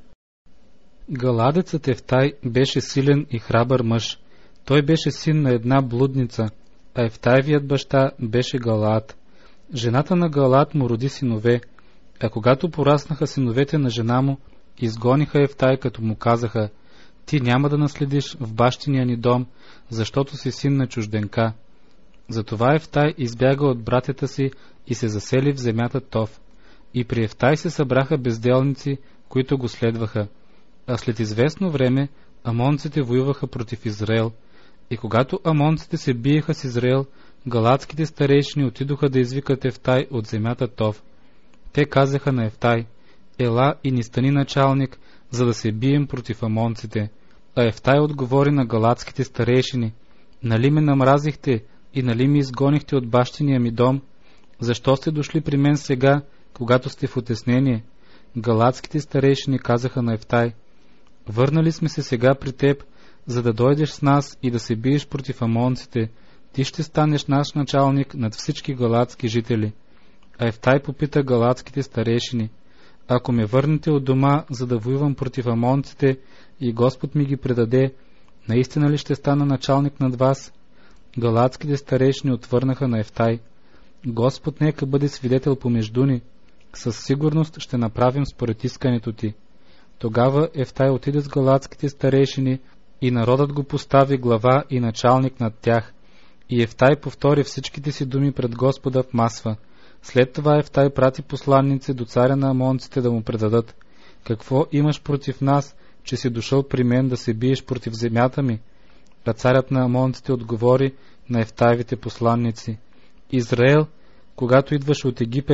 Галаадецът Ефтай беше силен и храбър мъж. Той беше син на една блудница, а Ефтаевият баща беше Галаад. Жената на Галаад му роди синове, а когато пораснаха синовете на жена му, изгониха Ефтай, като му казаха: ти няма да наследиш в бащиния ни дом, защото си син на чужденка. Затова Ефтай избяга от братята си и се засели в земята Тов. И при Ефтай се събраха безделници, които го следваха. А след известно време амонците воюваха против Израел. И когато амонците се биеха с Израел, галаадските старейшини отидоха да извикат Ефтай от земята Тов. Те казаха на Ефтай: ела и ни стани началник, за да се бием против амонците. А Ефтай отговори на галаадските старейшини: нали ме намразихте и нали ми изгонихте от бащиния ми дом? Защо сте дошли при мен сега, когато сте в утеснение? Галаадските старейшини казаха на Ефтай: върнали сме се сега при теб, за да дойдеш с нас и да се биеш против амонците. Ти ще станеш наш началник над всички галаадски жители. А Ефтай попита галаадските старейшини: ако ме върнете от дома, за да воювам против амонците и Господ ми ги предаде, наистина ли ще стана началник над вас? Галаадските старейшини отвърнаха на Ефтай: Господ нека бъде свидетел помежду ни, със сигурност ще направим според искането ти. Тогава Ефтай отиде с галаадските старейшини и народът го постави глава и началник над тях. И Ефтай повтори всичките си думи пред Господа в Масва. След това Ефтай прати посланници до царя на амонците да му предадат: какво имаш против нас, че си дошъл при мен да се биеш против земята ми? А царят на амонците отговори на Ефтаевите посланници: Израел, когато идваш от Египет,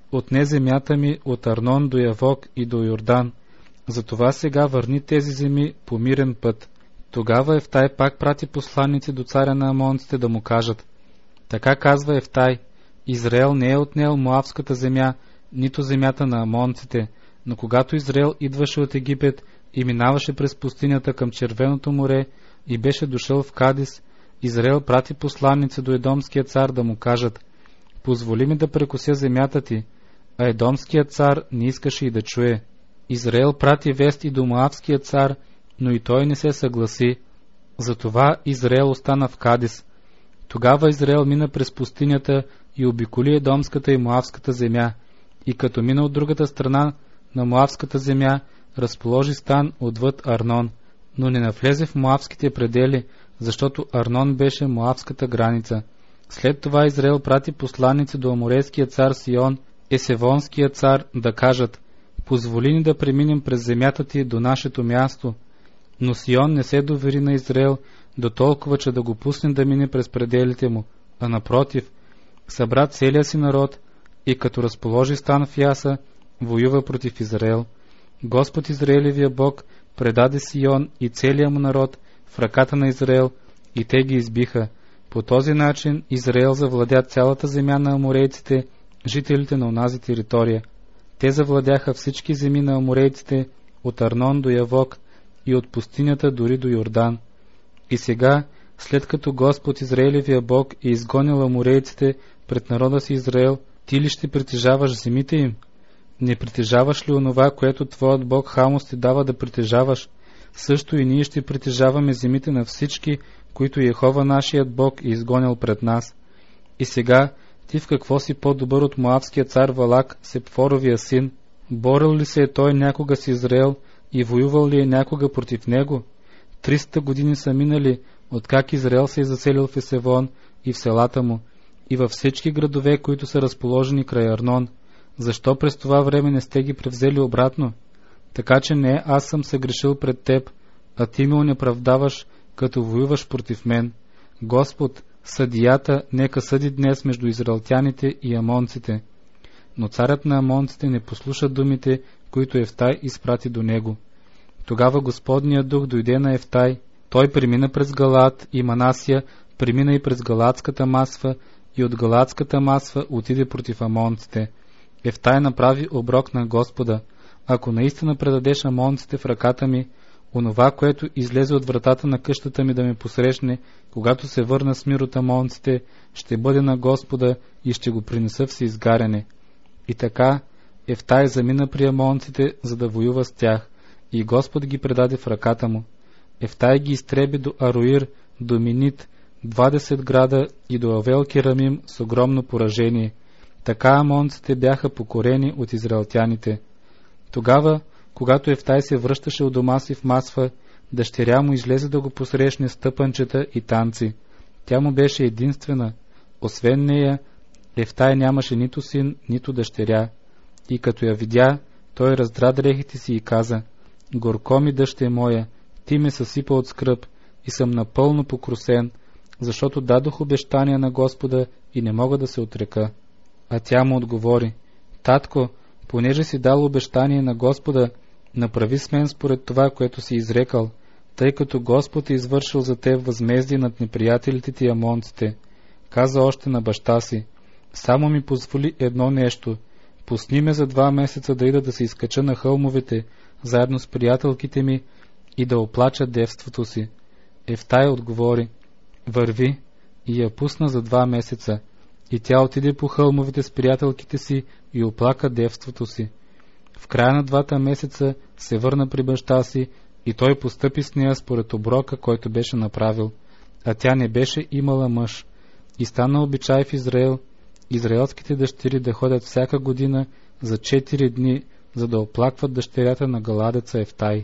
отне земята ми от Арнон до Явок и до Йордан. Затова сега върни тези земи по мирен път. Тогава Ефтай пак прати посланици до царя на амонците да му кажат: така казва Ефтай, Израел не е отнел Моавската земя, нито земята на амонците, но когато Израел идваше от Египет и минаваше през пустинята към Червеното море и беше дошъл в Кадис, Израел прати посланици до едомския цар да му кажат: позволи ми да прекося земята ти, а едомският цар не искаше и да чуе. Израел прати вест и до Моавския цар, но и той не се съгласи. Затова Израел остана в Кадис. Тогава Израел мина през пустинята и обиколи едомската и Моавската земя, и като мина от другата страна на Моавската земя, разположи стан отвъд Арнон, но не навлезе в Моавските предели, защото Арнон беше Моавската граница. След това Израел прати посланици до аморейския цар Сион, есевонския цар, да кажат: позволи ни да преминем през земята ти до нашето място. Но Сион не се довери на Израел до толкова, че да го пусне да мине през пределите му, а напротив, събра целия си народ и като разположи стан в Яса, воюва против Израел. Господ Израилевия Бог предаде Сион и целия му народ в ръката на Израел и те ги избиха. По този начин Израел завладя цялата земя на аморейците, жителите на онази територия. Те завладяха всички земи на аморейците от Арнон до Явок и от пустинята дори до Йордан. И сега, след като Господ Израилевия Бог е изгонил аморейците пред народа си Израел, ти ли ще притежаваш земите им? Не притежаваш ли онова, което твоят Бог Хамос ти дава да притежаваш? Също и ние ще притежаваме земите на всички, които Йехова нашият Бог е изгонил пред нас. И сега, ти в какво си по-добър от Моавския цар Валак, Сепфоровия син? Борил ли се е той някога с Израел и воювал ли е някога против него? 300 години са минали, откак Израел се е заселил в Есевон и в селата му, и във всички градове, които са разположени край Арнон. Защо през това време не сте ги превзели обратно? Така че не аз съм се грешил пред теб, а ти ме онеправдаваш, като воюваш против мен. Господ, съдията, нека съди днес между израелтяните и амонците. Но царят на амонците не послуша думите, които Ефтай изпрати до него. Тогава Господният дух дойде на Ефтай. Той премина през Галаат и Манасия, премина и през Галаатската масва, и от Галаатската масва отиде против амонците. Ефтай направи оброк на Господа: ако наистина предадеш амонците в ръката ми, онова, което излезе от вратата на къщата ми да ме посрещне, когато се върна с мир от амонците, ще бъде на Господа и ще го принеса всеизгаряне. И така Ефтай замина при амонците, за да воюва с тях, и Господ ги предаде в ръката му. Ефтай ги изтреби до Ароир, до Минит, 20 града, и до Авел Керамим с огромно поражение. Така амонците бяха покорени от израелтяните. Тогава, когато Ефтай се връщаше от дома си в Масва, дъщеря му излезе да го посрещне с тъпанчета и танци. Тя му беше единствена. Освен нея, Ефтай нямаше нито син, нито дъщеря. И като я видя, той раздра дрехите си и каза: горко ми, дъще моя, ти ме съсипа от скръб и съм напълно покрусен, защото дадох обещания на Господа и не мога да се отрека. А тя му отговори: татко, понеже си дал обещание на Господа, направи с мен според това, което си изрекал, тъй като Господ е извършил за теб възмездие над неприятелите ти амонците. Каза още на баща си: само ми позволи едно нещо, пусни ме за 2 месеца да ида да се изкача на хълмовете, заедно с приятелките ми, и да оплача девството си. Ефтай отговори: върви, и я пусна за 2 месеца. И тя отиде по хълмовете с приятелките си и оплака девството си. В края на 2 месеца се върна при баща си и той постъпи с нея според оброка, който беше направил, а тя не беше имала мъж. И стана обичай в Израел израелските дъщери да ходят всяка година за 4 дни, за да оплакват дъщерята на галадеца Ефтай.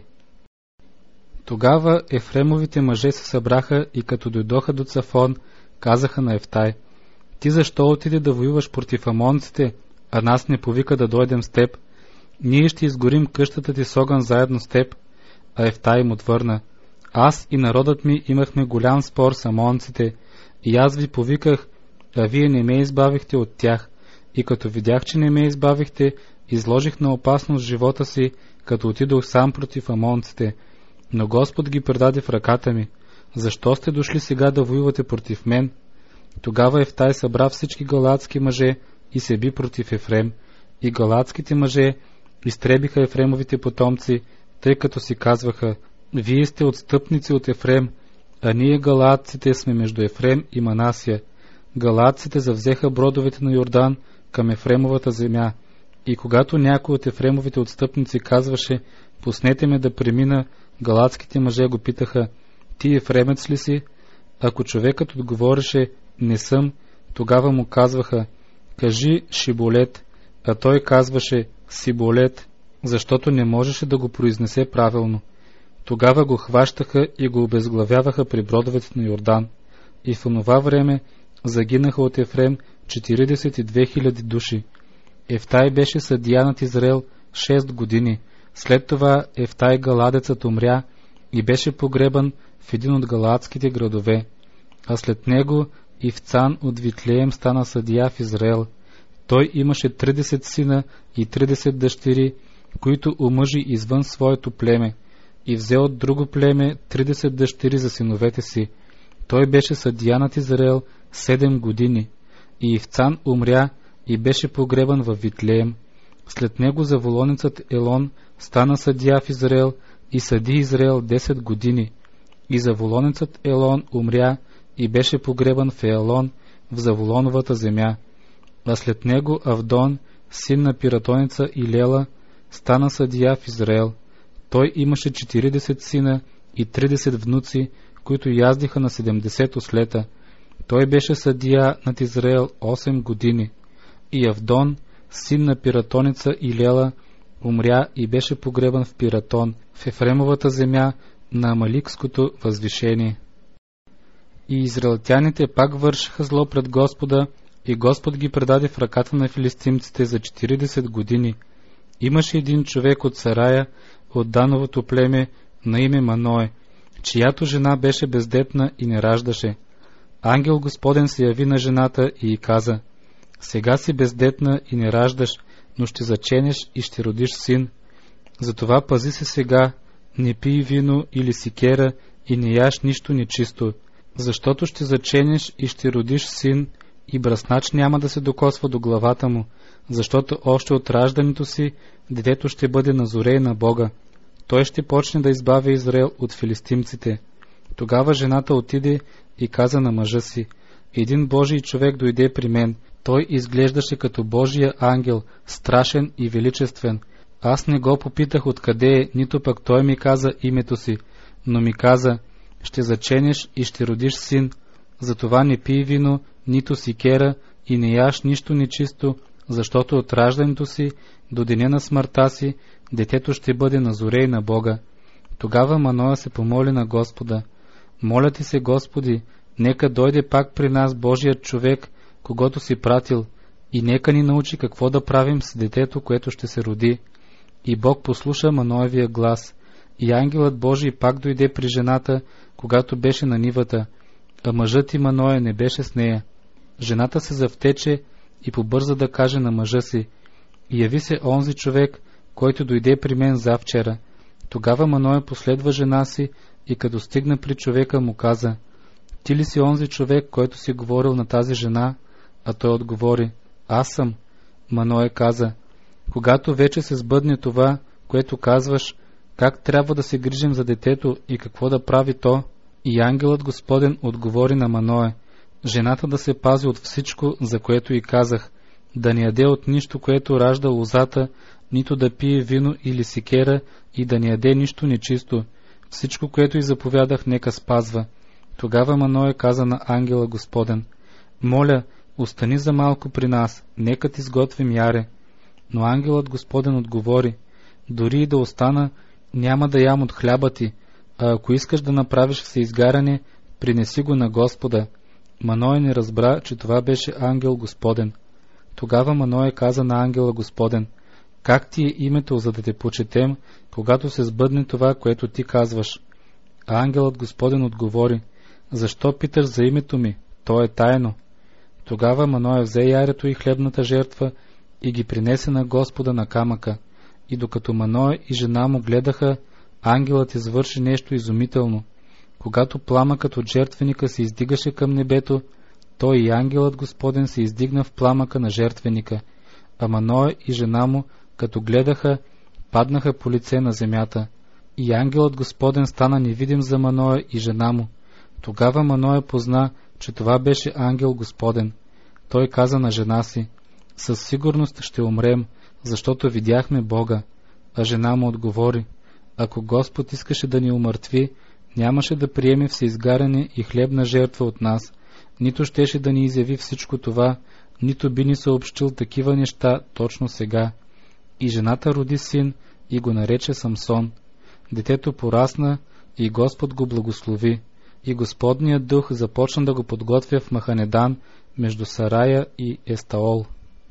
Тогава Ефремовите мъже се събраха и като дойдоха до Цафон, казаха на Ефтай: ти защо отиде да воюваш против амонците, а нас не повика да дойдем с теб? Ние ще изгорим къщата ти с огън заедно с теб. А Ефтай им отвърна: аз и народът ми имахме голям спор с амонците, и аз ви повиках, а вие не ме избавихте от тях. и като видях, че не ме избавихте, изложих на опасност живота си, като отидох сам против амонците, но Господ ги предаде в ръката ми. Защо сте дошли сега да воювате против мен? Тогава Ефтай събра всички галаадски мъже и се би против Ефрем, и галаадските мъже изтребиха Ефремовите потомци, тъй като си казваха: вие сте отстъпници от Ефрем, а ние галаадците сме между Ефрем и Манасия. Галаадците завзеха бродовете на Йордан към Ефремовата земя, и когато някой от Ефремовите отстъпници казваше: пуснете ме да премина, галаадските мъже го питаха: ти ефремец ли си? Ако човекът отговореше: не съм, тогава му казваха: кажи Шиболет, а той казваше Сиболет, защото не можеше да го произнесе правилно. Тогава го хващаха и го обезглавяваха при бродовете на Йордан. И в онова време загинаха от Ефрем 42 000 души. Ефтай беше съдия над Израел 6 години. След това Ефтай галаадецът умря и беше погребан в един от галаадските градове. А след него Ивцан от Витлеем стана съдия в Израел. Той имаше 30 сина и 30 дъщери, които омъжи извън своето племе, и взе от друго племе 30 дъщери за синовете си. Той беше съдия над Израел 7 години. И Ивцан умря и беше погребан във Витлеем. След него заволонецът Елон стана съдия в Израел и съди Израел 10 години. И заволонецът Елон умря и беше погребан в Елон, в Заволоновата земя. А след него Авдон, син на пиратонеца Илела, стана съдия в Израел. Той имаше 40 сина и 30 внуци, които яздиха на 70 ослета. Той беше съдия над Израел 8 години. И Авдон, син на пиратонеца Илела, умря и беше погребан в Пиратон, в Ефремовата земя на Амаликското възвишение. И израелтяните пак вършиха зло пред Господа, и Господ ги предаде в ръката на филистимците за 40 години. Имаше един човек от Сарая, от Дановото племе, на име Маное, чиято жена беше бездетна и не раждаше. Ангел Господен се яви на жената и каза: сега си бездетна и не раждаш, но ще заченеш и ще родиш син. Затова пази се сега, не пий вино или сикера и не яш нищо нечисто, защото ще заченеш и ще родиш син, и бръснач няма да се докосва до главата му, защото още от раждането си детето ще бъде назорей на Бога. Той ще почне да избавя Израел от филистимците. Тогава жената отиде и каза на мъжа си: един Божий човек дойде при мен. Той изглеждаше като Божия ангел, страшен и величествен. Аз не го попитах откъде е, нито пък той ми каза името си, но ми каза: ще заченеш и ще родиш син. Затова не пий вино, нито сикера и не яш нищо нечисто, защото от раждането си до деня на смъртта си детето ще бъде назорей на Бога. Тогава Маноя се помоли на Господа: моля ти се, Господи, нека дойде пак при нас Божият човек, когото си пратил, и нека ни научи какво да правим с детето, което ще се роди. И Бог послуша Маноевия глас, и ангелът Божий пак дойде при жената, когато беше на нивата, а мъжът и Маноя не беше с нея. Жената се завтече и побърза да каже на мъжа си: яви се онзи човек, който дойде при мен завчера. Тогава Маноя последва жена си и като стигна при човека му каза: ти ли си онзи човек, който си говорил на тази жена? А той отговори: аз съм. Маноя каза: когато вече се сбъдне това, което казваш, как трябва да се грижим за детето и какво да прави то? И ангелът Господен отговори на Маноя: жената да се пази от всичко, за което и казах, да не яде от нищо, което ражда лозата, нито да пие вино или сикера, и да не яде нищо нечисто. Всичко, което и заповядах, нека спазва. Тогава Маноя каза на ангела Господен: моля, остани за малко при нас, нека ти сготвим яре. Но ангелът Господен отговори: дори и да остана, няма да ям от хляба ти, а ако искаш да направиш всеизгаряне, принеси го на Господа. Маноя не разбра, че това беше ангел Господен. Тогава Маноя каза на ангела Господен: как ти е името, за да те почетем, когато се сбъдне това, което ти казваш? А ангелът Господен отговори: защо питаш за името ми? То е тайно. Тогава Маноя взе ярето и хлебната жертва и ги принесе на Господа на камъка. И докато Маноя и жена му гледаха, ангелът извърши нещо изумително. Когато пламъкът от жертвеника се издигаше към небето, той и ангелът Господен се издигна в пламъка на жертвеника, а Маноя и жена му, като гледаха, паднаха по лице на земята. И ангелът Господен стана невидим за Маноя и жена му. Тогава Маноя позна, че това беше ангел Господен. Той каза на жена си: със сигурност ще умрем, защото видяхме Бога. А жена му отговори: ако Господ искаше да ни умъртви, нямаше да приеме всеизгаряне и хлебна жертва от нас, нито щеше да ни изяви всичко това, нито би ни съобщил такива неща точно сега. И жената роди син и го нарече Самсон. Детето порасна и Господ го благослови. И Господният дух започна да го подготвя в Маханедан между Сарая и Естаол.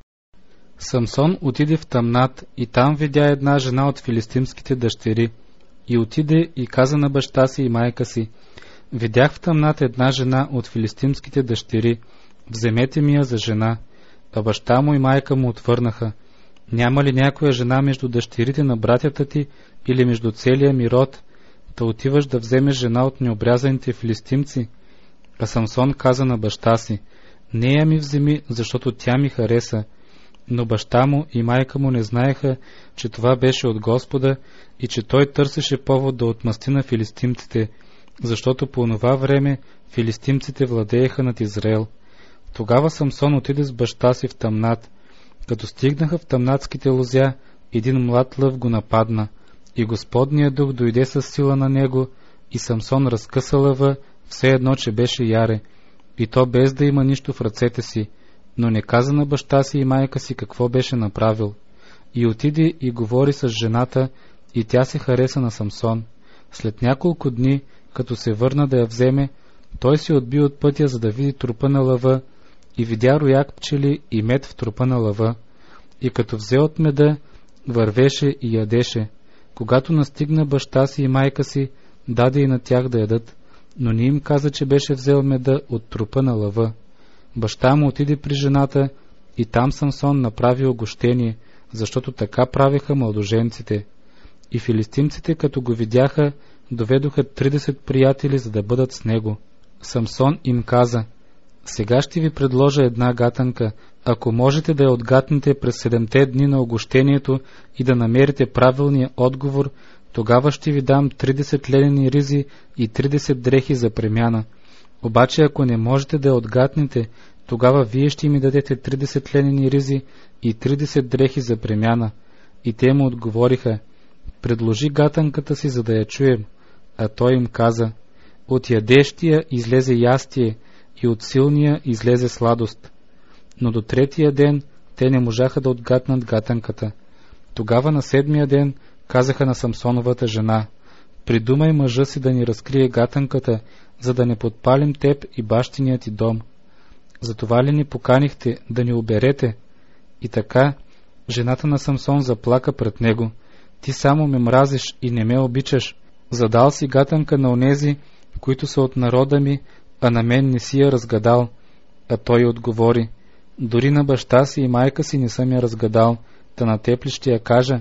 Самсон отиде в Тамнат и там видя една жена от филистимските дъщери. И отиде и каза на баща си и майка си: видях в Тамнат една жена от филистимските дъщери, вземете ми я за жена. А баща му и майка му отвърнаха: няма ли някоя жена между дъщерите на братята ти или между целия ми род, да отиваш да вземеш жена от необрязаните филистимци? А Самсон каза на баща си: нея ми вземи, защото тя ми хареса. Но баща му и майка му не знаеха, че това беше от Господа и че той търсеше повод да отмъсти на филистимците, защото по онова време филистимците владееха над Израел. Тогава Самсон отиде с баща си в Тамнат. Като стигнаха в тамнатските лозя, един млад лъв го нападна, и Господният дух дойде със сила на него, и Самсон разкъса лъва, все едно, че беше яре, и то без да има нищо в ръцете си, но не каза на баща си и майка си какво беше направил. И отиде и говори с жената, и тя се хареса на Самсон. След няколко дни, като се върна да я вземе, той се отби от пътя, за да види трупа на лъва, и видя рояк пчели и мед в трупа на лъва. И като взе от меда, вървеше и ядеше. Когато настигна баща си и майка си, даде и на тях да ядат, но не им каза, че беше взел меда от трупа на лъва. Баща му отиде при жената и там Самсон направи огощение, защото така правеха младоженците. И филистимците, като го видяха, доведоха 30 приятели, за да бъдат с него. Самсон им каза: сега ще ви предложа една гатанка. Ако можете да я отгатнете през 7 дни на огощението и да намерите правилния отговор, тогава ще ви дам 30 ленени ризи и 30 дрехи за премяна. Обаче ако не можете да я отгатнете, тогава вие ще ми дадете 30 ленени ризи и 30 дрехи за премяна. И те му отговориха: предложи гатанката си, за да я чуем. А той им каза: от ядещия излезе ястие и от силния излезе сладост. Но до 3-я ден те не можаха да отгатнат гатанката. Тогава на 7-я ден казаха на Самсоновата жена: придумай мъжа си да ни разкрие гатанката, за да не подпалим теб и бащиният ти дом. Затова ли ни поканихте да ни оберете? И така жената на Самсон заплака пред него: ти само ме мразиш и не ме обичаш. Задал си гатанка на онези, които са от народа ми, а на мен не си я разгадал. А той отговори: дори на баща си и майка си не съм я разгадал, та на теб ли ще я кажа?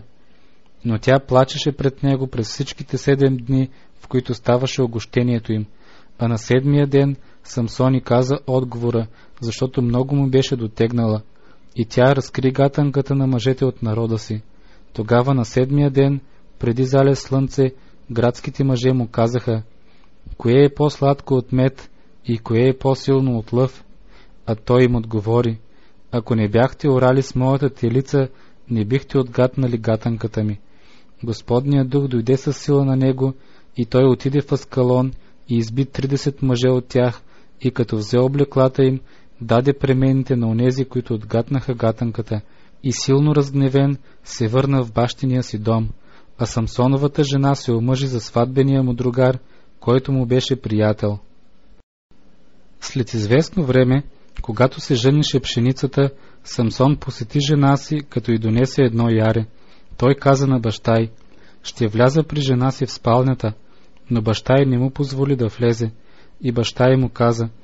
Но тя плачеше пред него през всичките 7 дни, в които ставаше огощението им. А на 7-я ден Самсон и каза отговора, защото много му беше дотегнала. И тя разкри гатанката на мъжете от народа си. Тогава на 7-я ден, преди залез слънце, градските мъже му казаха: кое е по-сладко от мед и кое е по-силно от лъв? А той им отговори: ако не бяхте орали с моята телица, не бихте отгатнали гатанката ми. Господният дух дойде със сила на него и той отиде в Аскалон и изби 30 мъже от тях, и като взе облеклата им, даде премените на онези, които отгатнаха гатанката, и силно разгневен се върна в бащиния си дом. А Самсоновата жена се омъжи за сватбения му другар, който му беше приятел. След известно време, когато се жънеше пшеницата, Самсон посети жена си, като й донесе едно яре. Той каза на баща й: ще вляза при жена си в спалнята, но баща й не му позволи да влезе. И баща й му каза: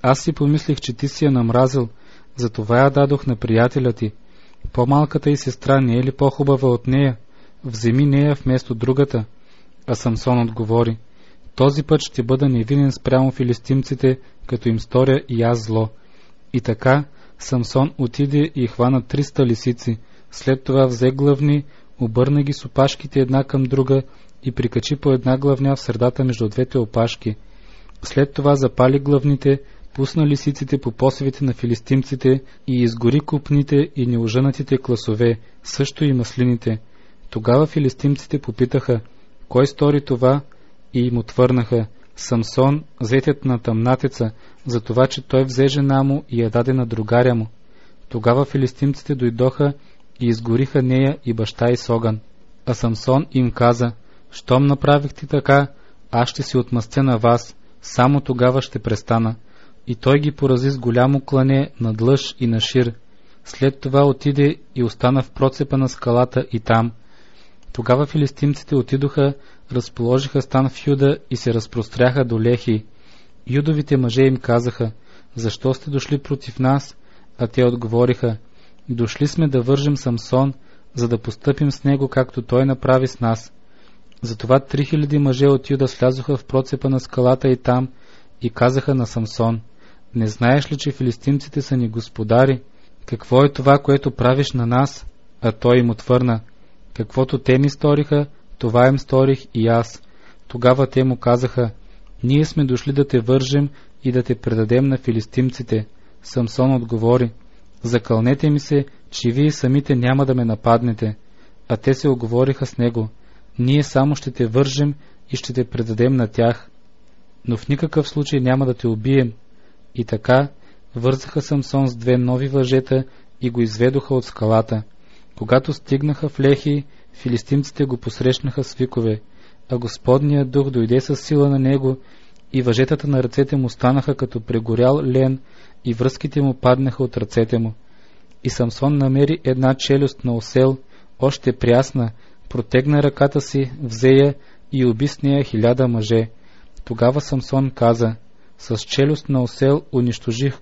Аз си помислих, че ти си я намразил, затова я дадох на приятеля ти. По-малката й сестра не е ли по-хубава от нея? Вземи нея вместо другата. А Самсон отговори: този път ще бъда невинен спрямо филистимците, като им сторя и аз зло. И така Самсон отиде и хвана 300 лисици, след това взе главни, обърна ги с опашките една към друга и прикачи по една главня в средата между двете опашки. След това запали главните, пусна лисиците по посевите на филистимците и изгори купните и неожънатите класове, също и маслините. Тогава филистимците попитаха: кой стори това? И им отвърнаха: Самсон, зетят на тъмнатеца, за това, че той взе жена му и я даде на другаря му. Тогава филистимците дойдоха и изгориха нея и баща й с огън. А Самсон им каза: щом направихте така, аз ще си отмъстя на вас, само тогава ще престана. И той ги порази с голямо клане на длъж и на шир. След това отиде и остана в процепа на скалата и там. Тогава филистимците отидоха, разположиха стан в Юда и се разпростряха до Лехи. Юдовите мъже им казаха: защо сте дошли против нас? А те отговориха: дошли сме да вържем Самсон, за да постъпим с него, както той направи с нас. Затова 3000 мъже от Юда слязоха в процепа на скалата и там и казаха на Самсон: не знаеш ли, че филистимците са ни господари? Какво е това, което правиш на нас? А той им отвърна: каквото те ми сториха, това им сторих и аз. Тогава те му казаха: ние сме дошли да те вържем и да те предадем на филистимците. Самсон отговори: закълнете ми се, че вие самите няма да ме нападнете. А те се оговориха с него: ние само ще те вържем и ще те предадем на тях, но в никакъв случай няма да те убием. И така вързаха Самсон с 2 нови въжета и го изведоха от скалата. Когато стигнаха в Лехи, филистимците го посрещнаха с викове, а Господният дух дойде със сила на него и въжетата на ръцете му станаха като прегорял лен и връзките му паднаха от ръцете му. И Самсон намери една челюст на осел, още прясна, протегна ръката си, взе я и уби с нея 1000 мъже. Тогава Самсон каза: с челюст на осел унищожих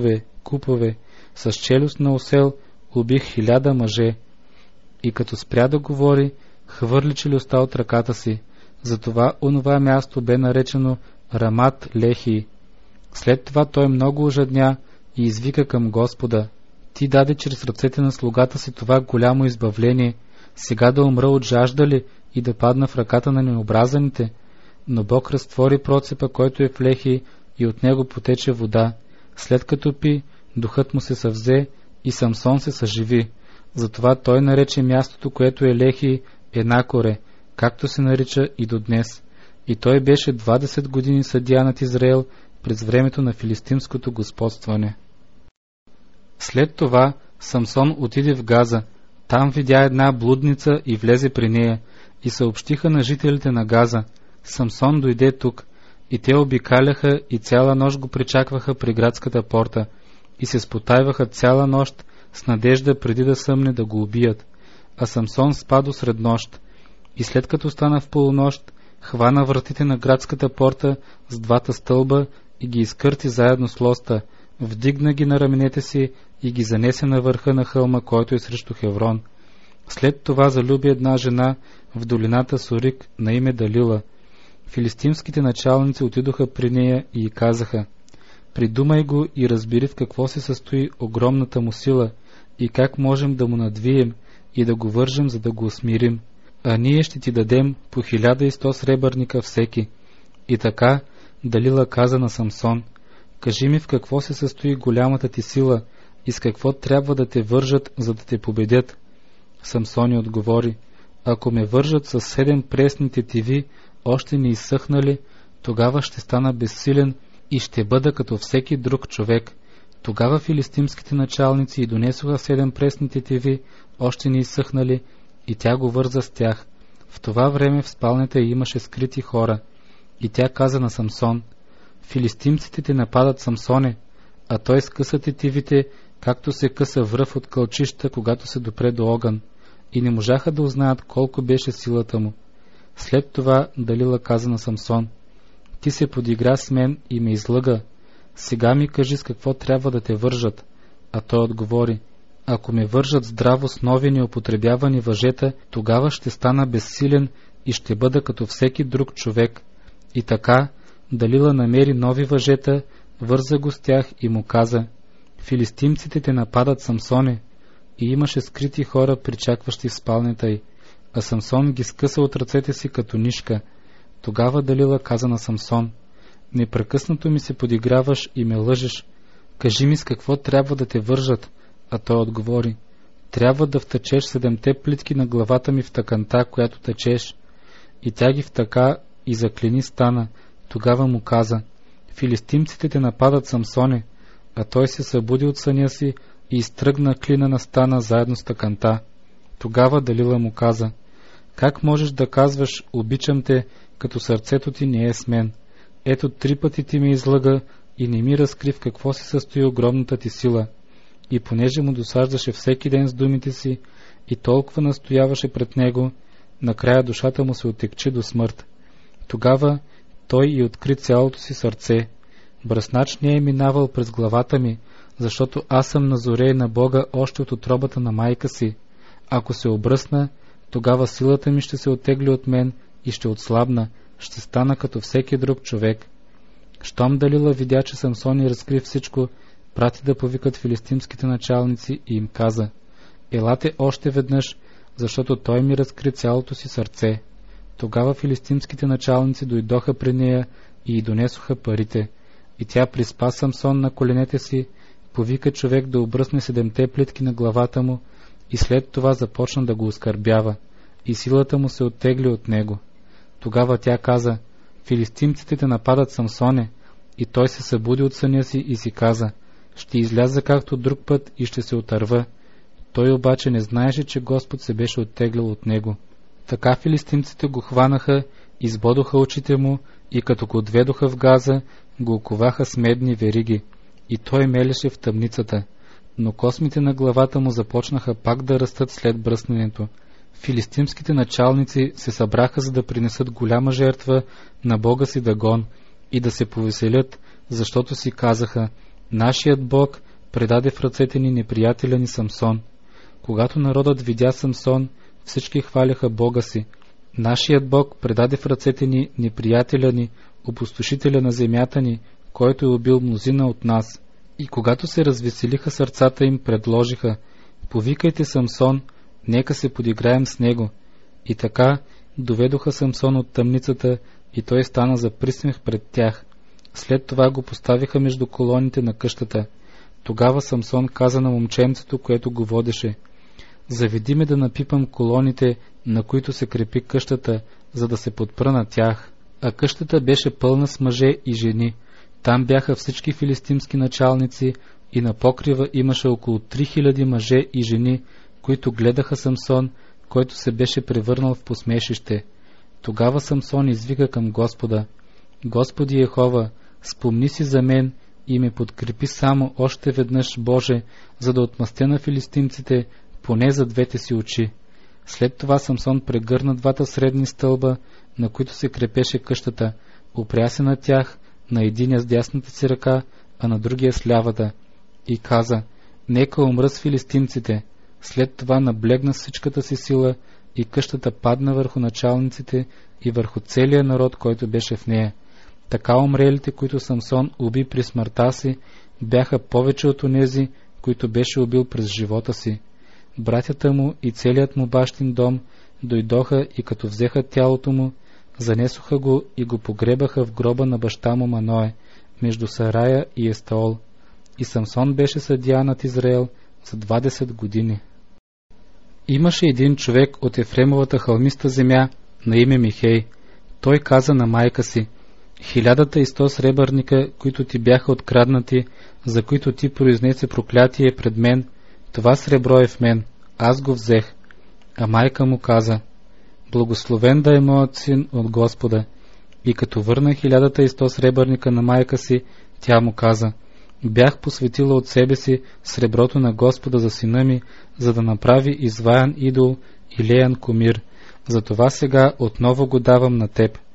купове, с челюст на осел убих 1000 мъже. И като спря да говори, хвърли челюстта от ръката си. Затова онова място бе наречено Рамат Лехи. След това той много ожадня и извика към Господа: ти даде чрез ръцете на слугата си това голямо избавление, сега да умра от жажда ли и да падна в ръката на необразаните? Но Бог разтвори процепа, който е в Лехи, и от него потече вода. След като пи, духът му се съвзе и Самсон се съживи. Затова той нарече мястото, което е Лехи, Енакоре, както се нарича и до днес. И той беше 20 години съдия над Израел през времето на филистимското господстване. След това Самсон отиде в Газа. Там видя една блудница и влезе при нея, и съобщиха на жителите на Газа: Самсон дойде тук. И те обикаляха и цяла нощ го причакваха при градската порта и се спотайваха цяла нощ с надежда преди да съмне да го убият. А Самсон спа до сред нощ. И след като стана в полунощ, хвана вратите на градската порта с 2 стълба и ги изкърти заедно с лоста, вдигна ги на раменете си и ги занесе на върха на хълма, който е срещу Хеврон. След това залюби една жена в долината Сорик на име Далила. Филистимските началници отидоха при нея и казаха: придумай го и разбери в какво се състои огромната му сила и как можем да му надвием и да го вържем, за да го усмирим. А ние ще ти дадем по 1100 сребърника всеки. И така Далила каза на Самсон: кажи ми в какво се състои голямата ти сила и с какво трябва да те вържат, за да те победят. Самсон отговори: ако ме вържат с 7 пресни тетиви, още не изсъхнали, тогава ще стана безсилен и ще бъда като всеки друг човек. Тогава филистимските началници и донесоха 7 пресни тетиви, още не изсъхнали, и тя го върза с тях. В това време в спалнята имаше скрити хора. И тя каза на Самсон: филистимците те нападат, Самсоне. А той скъса тетивите, както се къса връв от кълчища, когато се допре до огън. И не можаха да узнаят колко беше силата му. След това Далила каза на Самсон: ти се подигра с мен и ме излъга. сега ми кажи с какво трябва да те вържат. А той отговори: ако ме вържат здраво с нови неупотребявани въжета, тогава ще стана безсилен и ще бъда като всеки друг човек. И така Далила намери нови въжета, върза го с тях и му каза: филистимците те нападат, Самсоне. И имаше скрити хора, причакващи в спалнята й, а Самсон ги скъса от ръцете си като нишка. Тогава Далила каза на Самсон: непрекъснато ми се подиграваш и ме лъжеш. Кажи ми с какво трябва да те вържат. А той отговори: трябва да втъчеш 7 плитки на главата ми в тъканта, която тъчеш. И тя ги втъка и заклини стана. Тогава му каза: филистимците те нападат, Самсоне. А той се събуди от съня си и изтръгна клина на стана заедно с тъканта. Тогава Далила му каза: как можеш да казваш обичам те, като сърцето ти не е с мен? Ето 3 пъти ти ме излъга и не ми разкри в какво се състои огромната ти сила. И понеже му досаждаше всеки ден с думите си и толкова настояваше пред него, накрая душата му се отекчи до смърт. Тогава той и откри цялото си сърце. Бръснач не е минавал през главата ми, защото аз съм назорей на Бога още от утробата на майка си. Ако се обръсна, тогава силата ми ще се оттегли от мен и ще отслабна, ще стана като всеки друг човек. Щом Далила видя, че Самсон и разкри всичко, прати да повикат филистимските началници и им каза: елате още веднъж, защото той ми разкри цялото си сърце. Тогава филистимските началници дойдоха при нея и й донесоха парите. И тя приспа Самсон на коленете си, повика човек да обръсне 7 плитки на главата му и след това започна да го оскърбява, и силата му се оттегли от него. Тогава тя каза: филистимците те нападат, Самсоне. И той се събуди от съня си и си каза: ще изляза както друг път и ще се отърва. Той обаче не знаеше, че Господ се беше оттеглял от него. Така филистимците го хванаха, избодоха очите му и като го отведоха в Газа, го оковаха с медни вериги. И той мелеше в тъмницата, но космите на главата му започнаха пак да растат след бръснането. Филистимските началници се събраха, за да принесат голяма жертва на бога си Дагон и да се повеселят, защото си казаха: нашият Бог предаде в ръцете ни неприятеля ни Самсон. Когато народът видя Самсон, всички хваляха Бога си: нашият Бог предаде в ръцете ни неприятеля ни, опустошителя на земята ни, който е убил мнозина от нас. И когато се развеселиха сърцата им, предложиха: повикайте Самсон, нека се подиграем с него. И така доведоха Самсон от тъмницата и той стана за присмех пред тях. След това го поставиха между колоните на къщата. Тогава Самсон каза на момченцето, което го водеше: заведи ме да напипам колоните, на които се крепи къщата, за да се подпра на тях. А къщата беше пълна с мъже и жени. Там бяха всички филистимски началници и на покрива имаше около 3000 мъже и жени, които гледаха Самсон, който се беше превърнал в посмешище. Тогава Самсон извика към Господа: Господи Йехова, спомни си за мен и ме подкрепи само още веднъж, Боже, за да отмъстя на филистимците, поне за 2 си очи. След това Самсон прегърна 2 средни стълба, на които се крепеше къщата, опря се на тях, на единия с дясната си ръка, а на другия с лявата, и каза: нека умра с филистимците. След това наблегна всичката си сила и къщата падна върху началниците и върху целия народ, който беше в нея. Така умрелите, които Самсон уби при смъртта си, бяха повече от онези, които беше убил през живота си. Братята му и целият му бащин дом дойдоха и като взеха тялото му, занесоха го и го погребаха в гроба на баща му Маное, между Сарая и Естаол. И Самсон беше съдия над Израел за 20 години. Имаше един човек от Ефремовата хълмиста земя на име Михей. Той каза на майка си: 1100 сребърника, които ти бяха откраднати, за които ти произнесе проклятие пред мен, това сребро е в мен, аз го взех. А майка му каза: благословен да е моят син от Господа. И като върна 1100 сребърника на майка си, тя му каза: бях посветила от себе си среброто на Господа за сина ми, за да направи изваян идол и леян кумир. Затова сега отново го давам на теб.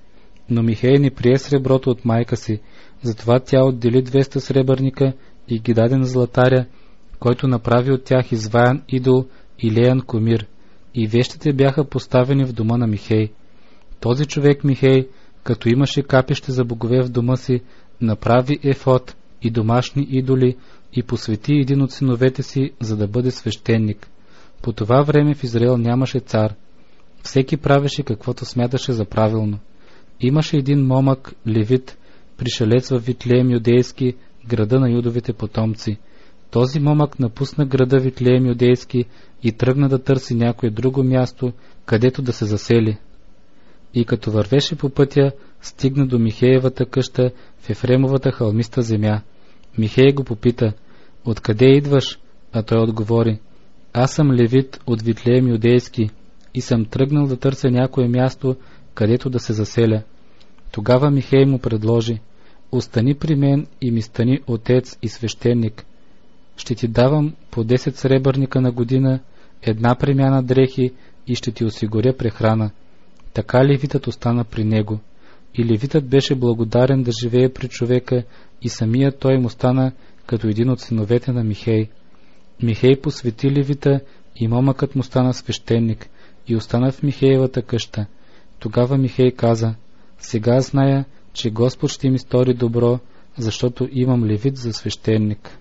Но Михей не прие среброто от майка си, затова тя отдели 200 сребърника и ги даде на златаря, който направи от тях изваян идол Илеян кумир, и вещите бяха поставени в дома на Михей. Този човек Михей, като имаше капище за богове в дома си, направи ефод и домашни идоли и посвети един от синовете си, за да бъде свещеник. По това време в Израел нямаше цар. Всеки правеше каквото смяташе за правилно. Имаше един момък, левит, пришелец във Витлеем юдейски, града на юдовите потомци. Този момък напусна града Витлеем юдейски и тръгна да търси някое друго място, където да се засели. И като вървеше по пътя, стигна до Михеевата къща в Ефремовата хълмиста земя. Михей го попита: откъде идваш? А той отговори: аз съм левит от Витлеем юдейски и съм тръгнал да търся някое място, където да се заселя. Тогава Михей му предложи: остани при мен и ми стани отец и свещеник. Ще ти давам по 10 сребърника на година, една премяна дрехи и ще ти осигуря прехрана. Така левитът остана при него. И левитът беше благодарен да живее при човека и самият той му стана като един от синовете на Михей. Михей посвети левита и момъкът му стана свещеник и остана в Михеевата къща. Тогава Михей каза: сега зная, че Господ ще ми стори добро, защото имам левит за свещеник.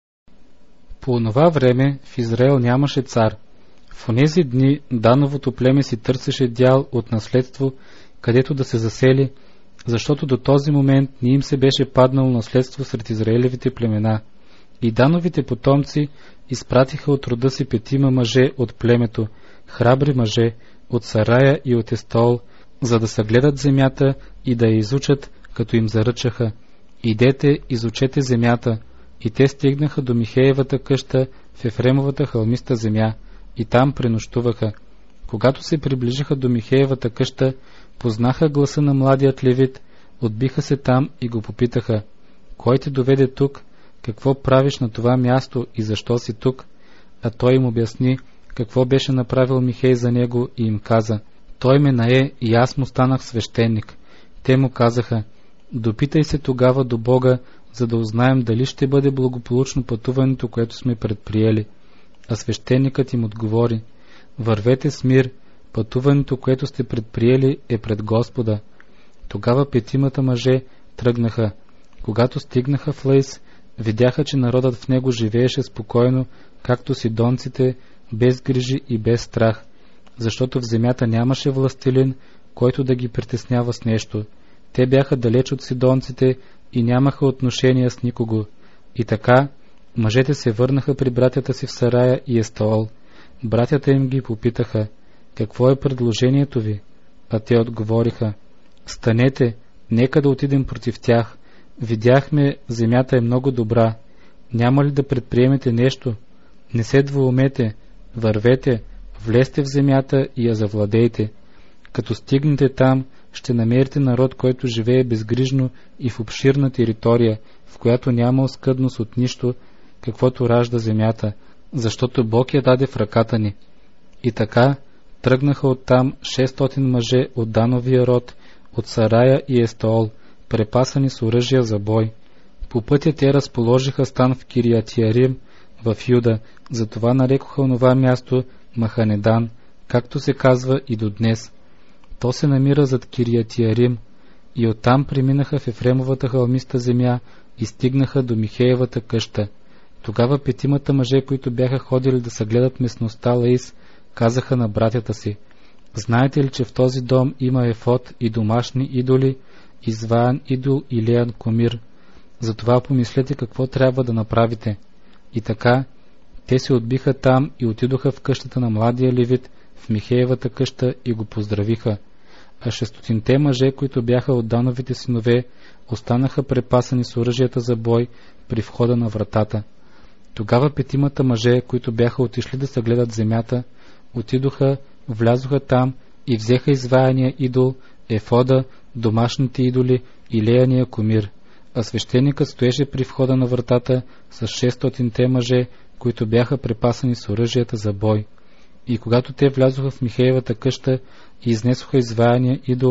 По онова време в Израел нямаше цар. В онези дни Дановото племе си търсеше дял от наследство, където да се засели, защото до този момент не им се беше паднало наследство сред израелевите племена. И Дановите потомци изпратиха от рода си 5 мъже от племето, храбри мъже, от Сарая и от Естол, за да съгледат земята и да я изучат, като им заръчаха: идете, изучете земята. И те стигнаха до Михеевата къща в Ефремовата хълмиста земя и там пренощуваха. Когато се приближиха до Михеевата къща, познаха гласа на младият левит, отбиха се там и го попитаха: кой те доведе тук? Какво правиш на това място и защо си тук? А той им обясни какво беше направил Михей за него и им каза: той ме нае и аз му станах свещеник. Те му казаха: допитай се тогава до Бога, за да узнаем дали ще бъде благополучно пътуването, което сме предприели. А свещеникът им отговори: вървете с мир, пътуването, което сте предприели, е пред Господа. Тогава 5 мъже тръгнаха. Когато стигнаха в Лейс, видяха, че народът в него живееше спокойно, както сидонците, без грижи и без страх, защото в земята нямаше властелин, който да ги притеснява с нещо. Те бяха далеч от сидонците и нямаха отношения с никого. И така мъжете се върнаха при братята си в Сарая и Естаол. Братята им ги попитаха: какво е предложението ви? А те отговориха: станете, нека да отидем против тях. Видяхме, земята е много добра. Няма ли да предприемете нещо? Не се двоумете, вървете, влезте в земята и я завладейте. Като стигнете там, ще намерите народ, който живее безгрижно и в обширна територия, в която няма оскъдност от нищо, каквото ражда земята, защото Бог я даде в ръката ни. И така тръгнаха оттам 600 мъже от Дановия род, от Сарая и Естаол, препасани с оръжия за бой. По пътя те разположиха стан в Кирият-Ярим в Юда, затова нарекоха онова място Маханедан, както се казва и до днес. То се намира зад Кирият-Ярим, и оттам преминаха в Ефремовата хълмиста земя и стигнаха до Михеевата къща. Тогава 5 мъже, които бяха ходили да съгледат местността Лаис, казаха на братята си: знаете ли, че в този дом има ефод и домашни идоли, изваян идол Илеян кумир? Затова помислете какво трябва да направите. И така те се отбиха там и отидоха в къщата на младия левит в Михеевата къща и го поздравиха. А 600 мъже, които бяха от Дановите синове, останаха препасани с оръжията за бой при входа на вратата. Тогава 5 мъже, които бяха отишли да съгледат земята, отидоха, влязоха там и взеха изваяния идол, ефода, домашните идоли и леяния кумир. А свещеникът стоеше при входа на вратата с 600 мъже, които бяха препасани с оръжията за бой. И когато те влязоха в Михеевата къща и изнесоха изваяния идол,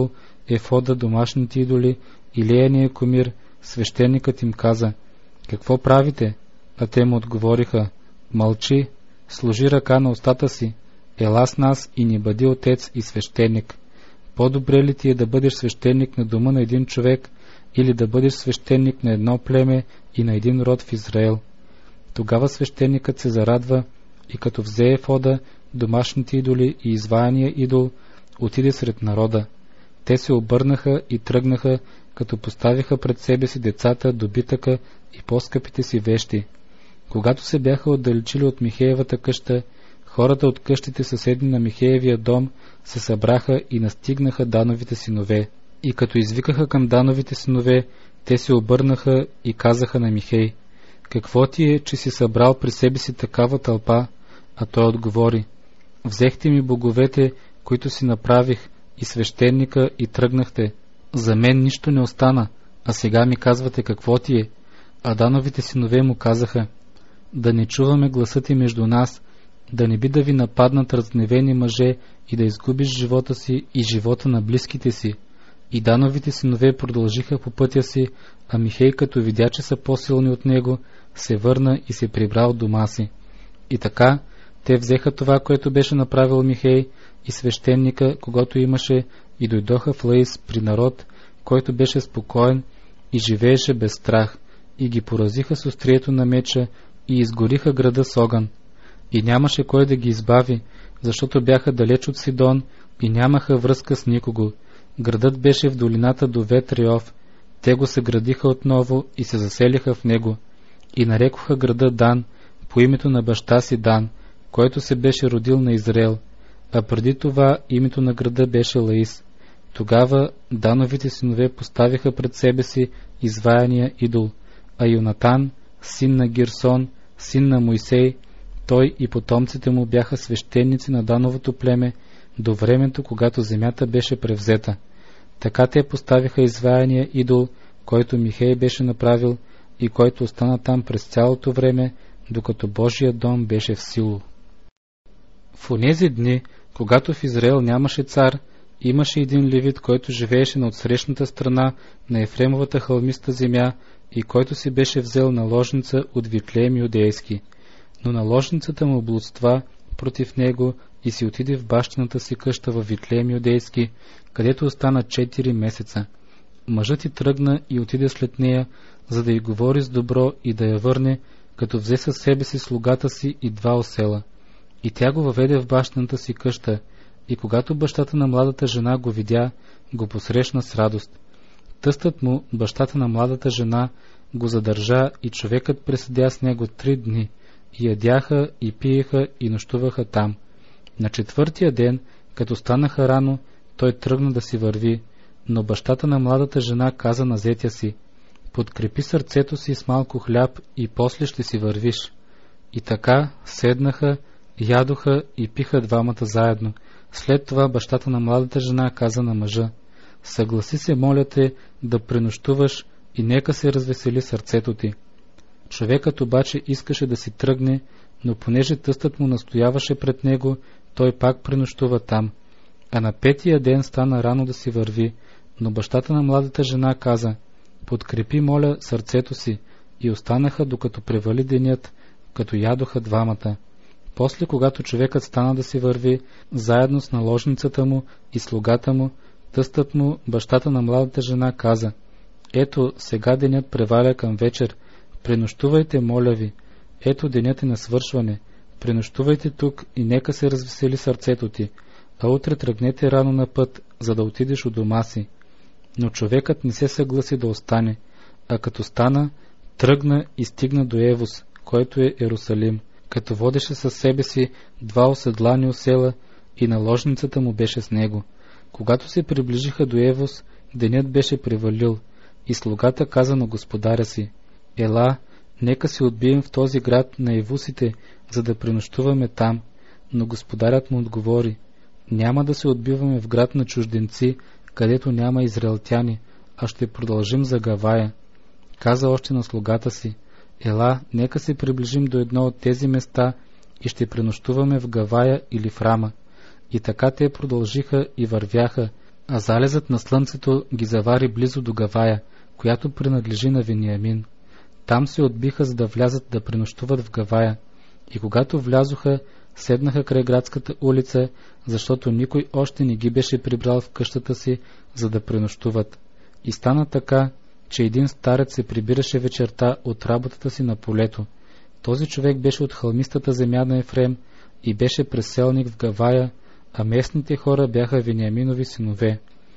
ефода, домашните идоли и леяния кумир, свещеникът им каза: какво правите? А те му отговориха: мълчи, сложи ръка на устата си, ела с нас и ни бъди отец и свещеник. По-добре ли ти е да бъдеш свещеник на дома на един човек, или да бъдеш свещеник на едно племе и на един род в Израел? Тогава свещеникът се зарадва и като взе ефода, домашните идоли и изваяния идол, отиде сред народа. Те се обърнаха и тръгнаха, като поставиха пред себе си децата, добитъка и по-скъпите си вещи. Когато се бяха отдалечили от Михеевата къща, хората от къщите съседни на Михеевия дом се събраха и настигнаха Дановите синове. И като извикаха към Дановите синове, те се обърнаха и казаха на Михей: какво ти е, че си събрал при себе си такава тълпа? А той отговори: взехте ми боговете, които си направих, и свещеника, и тръгнахте. За мен нищо не остана, а сега ми казвате какво ти е. А Дановите синове му казаха: да не чуваме гласа ти между нас, да не би да ви нападнат разгневени мъже и да изгубиш живота си и живота на близките си. И Дановите синове продължиха по пътя си, а Михей, като видя, че са по-силни от него, се върна и се прибрал дома си. И така, те взеха това, което беше направил Михей и свещеника, когато имаше, и дойдоха в Лаис при народ, който беше спокоен и живееше без страх, и ги поразиха с острието на меча и изгориха града с огън. И нямаше кой да ги избави, защото бяха далеч от Сидон и нямаха връзка с никого. Градът беше в долината до Ветреов. Те го съградиха отново и се заселиха в него. И нарекоха града Дан, по името на баща си Дан, който се беше родил на Израел. А преди това името на града беше Лаис. Тогава Дановите синове поставиха пред себе си изваяния идол, а Йонатан, син на Гирсон, син на Мойсей, той и потомците му бяха свещеници на Дановото племе до времето, когато земята беше превзета. Така те поставиха изваяния идол, който Михей беше направил и който остана там през цялото време, докато Божия дом беше в Сило. В онези дни, когато в Израел нямаше цар, имаше един левит, който живееше на отсрещната страна на Ефремовата хълмиста земя и който си беше взел наложница от Витлеем юдейски. Но наложницата му блудства против него и си отиде в бащината си къща във Витлеем юдейски, където остана 4 месеца. Мъжът й тръгна и отиде след нея, за да й говори с добро и да я върне, като взе със себе си слугата си и 2 осела. И тя го въведе в бащината си къща, и когато бащата на младата жена го видя, го посрещна с радост. Тъстът му, бащата на младата жена, го задържа и човекът преседя с него 3 дни, и ядяха, и пиеха, и нощуваха там. На 4-тия ден, като станаха рано, той тръгна да си върви, но бащата на младата жена каза на зетя си: подкрепи сърцето си с малко хляб и после ще си вървиш. И така седнаха, ядоха и пиха двамата заедно. След това бащата на младата жена каза на мъжа: съгласи се, моля те, да пренощуваш и нека се развесели сърцето ти. Човекът обаче искаше да си тръгне, но понеже тъстът му настояваше пред него, той пак пренощува там. А на 5-тия ден стана рано да си върви, но бащата на младата жена каза: подкрепи, моля, сърцето си, и останаха, докато превали денят, като ядоха двамата. После, когато човекът стана да си върви, заедно с наложницата му и слугата му, тъстът му, бащата на младата жена, каза: ето, сега денят преваля към вечер, пренощувайте, моля ви, ето денят е на свършване, пренощувайте тук и нека се развесели сърцето ти, а утре тръгнете рано на път, за да отидеш у дома си. Но човекът не се съгласи да остане, а като стана, тръгна и стигна до Евус, който е Ерусалим, като водеше със себе си 2 оседлани осела и наложницата му беше с него. Когато се приближиха до Евус, денят беше превалил и слугата каза на господаря си: ела, нека се отбием в този град на евусите, за да пренощуваме там. Но господарят му отговори: няма да се отбиваме в град на чужденци, където няма израелтяни, а ще продължим за Гавая. Каза още на слугата си: ела, нека се приближим до едно от тези места и ще пренощуваме в Гавая или в Рама. И така те продължиха и вървяха, а залезът на слънцето ги завари близо до Гавая, която принадлежи на Вениамин. Там се отбиха, за да влязат да пренощуват в Гавая, и когато влязоха, седнаха край градската улица, защото никой още не ги беше прибрал в къщата си, за да пренощуват. И стана така, че един старец се прибираше вечерта от работата си на полето. Този човек беше от хълмистата земя на Ефрем и беше преселник в Гавая, а местните хора бяха Вениаминови синове.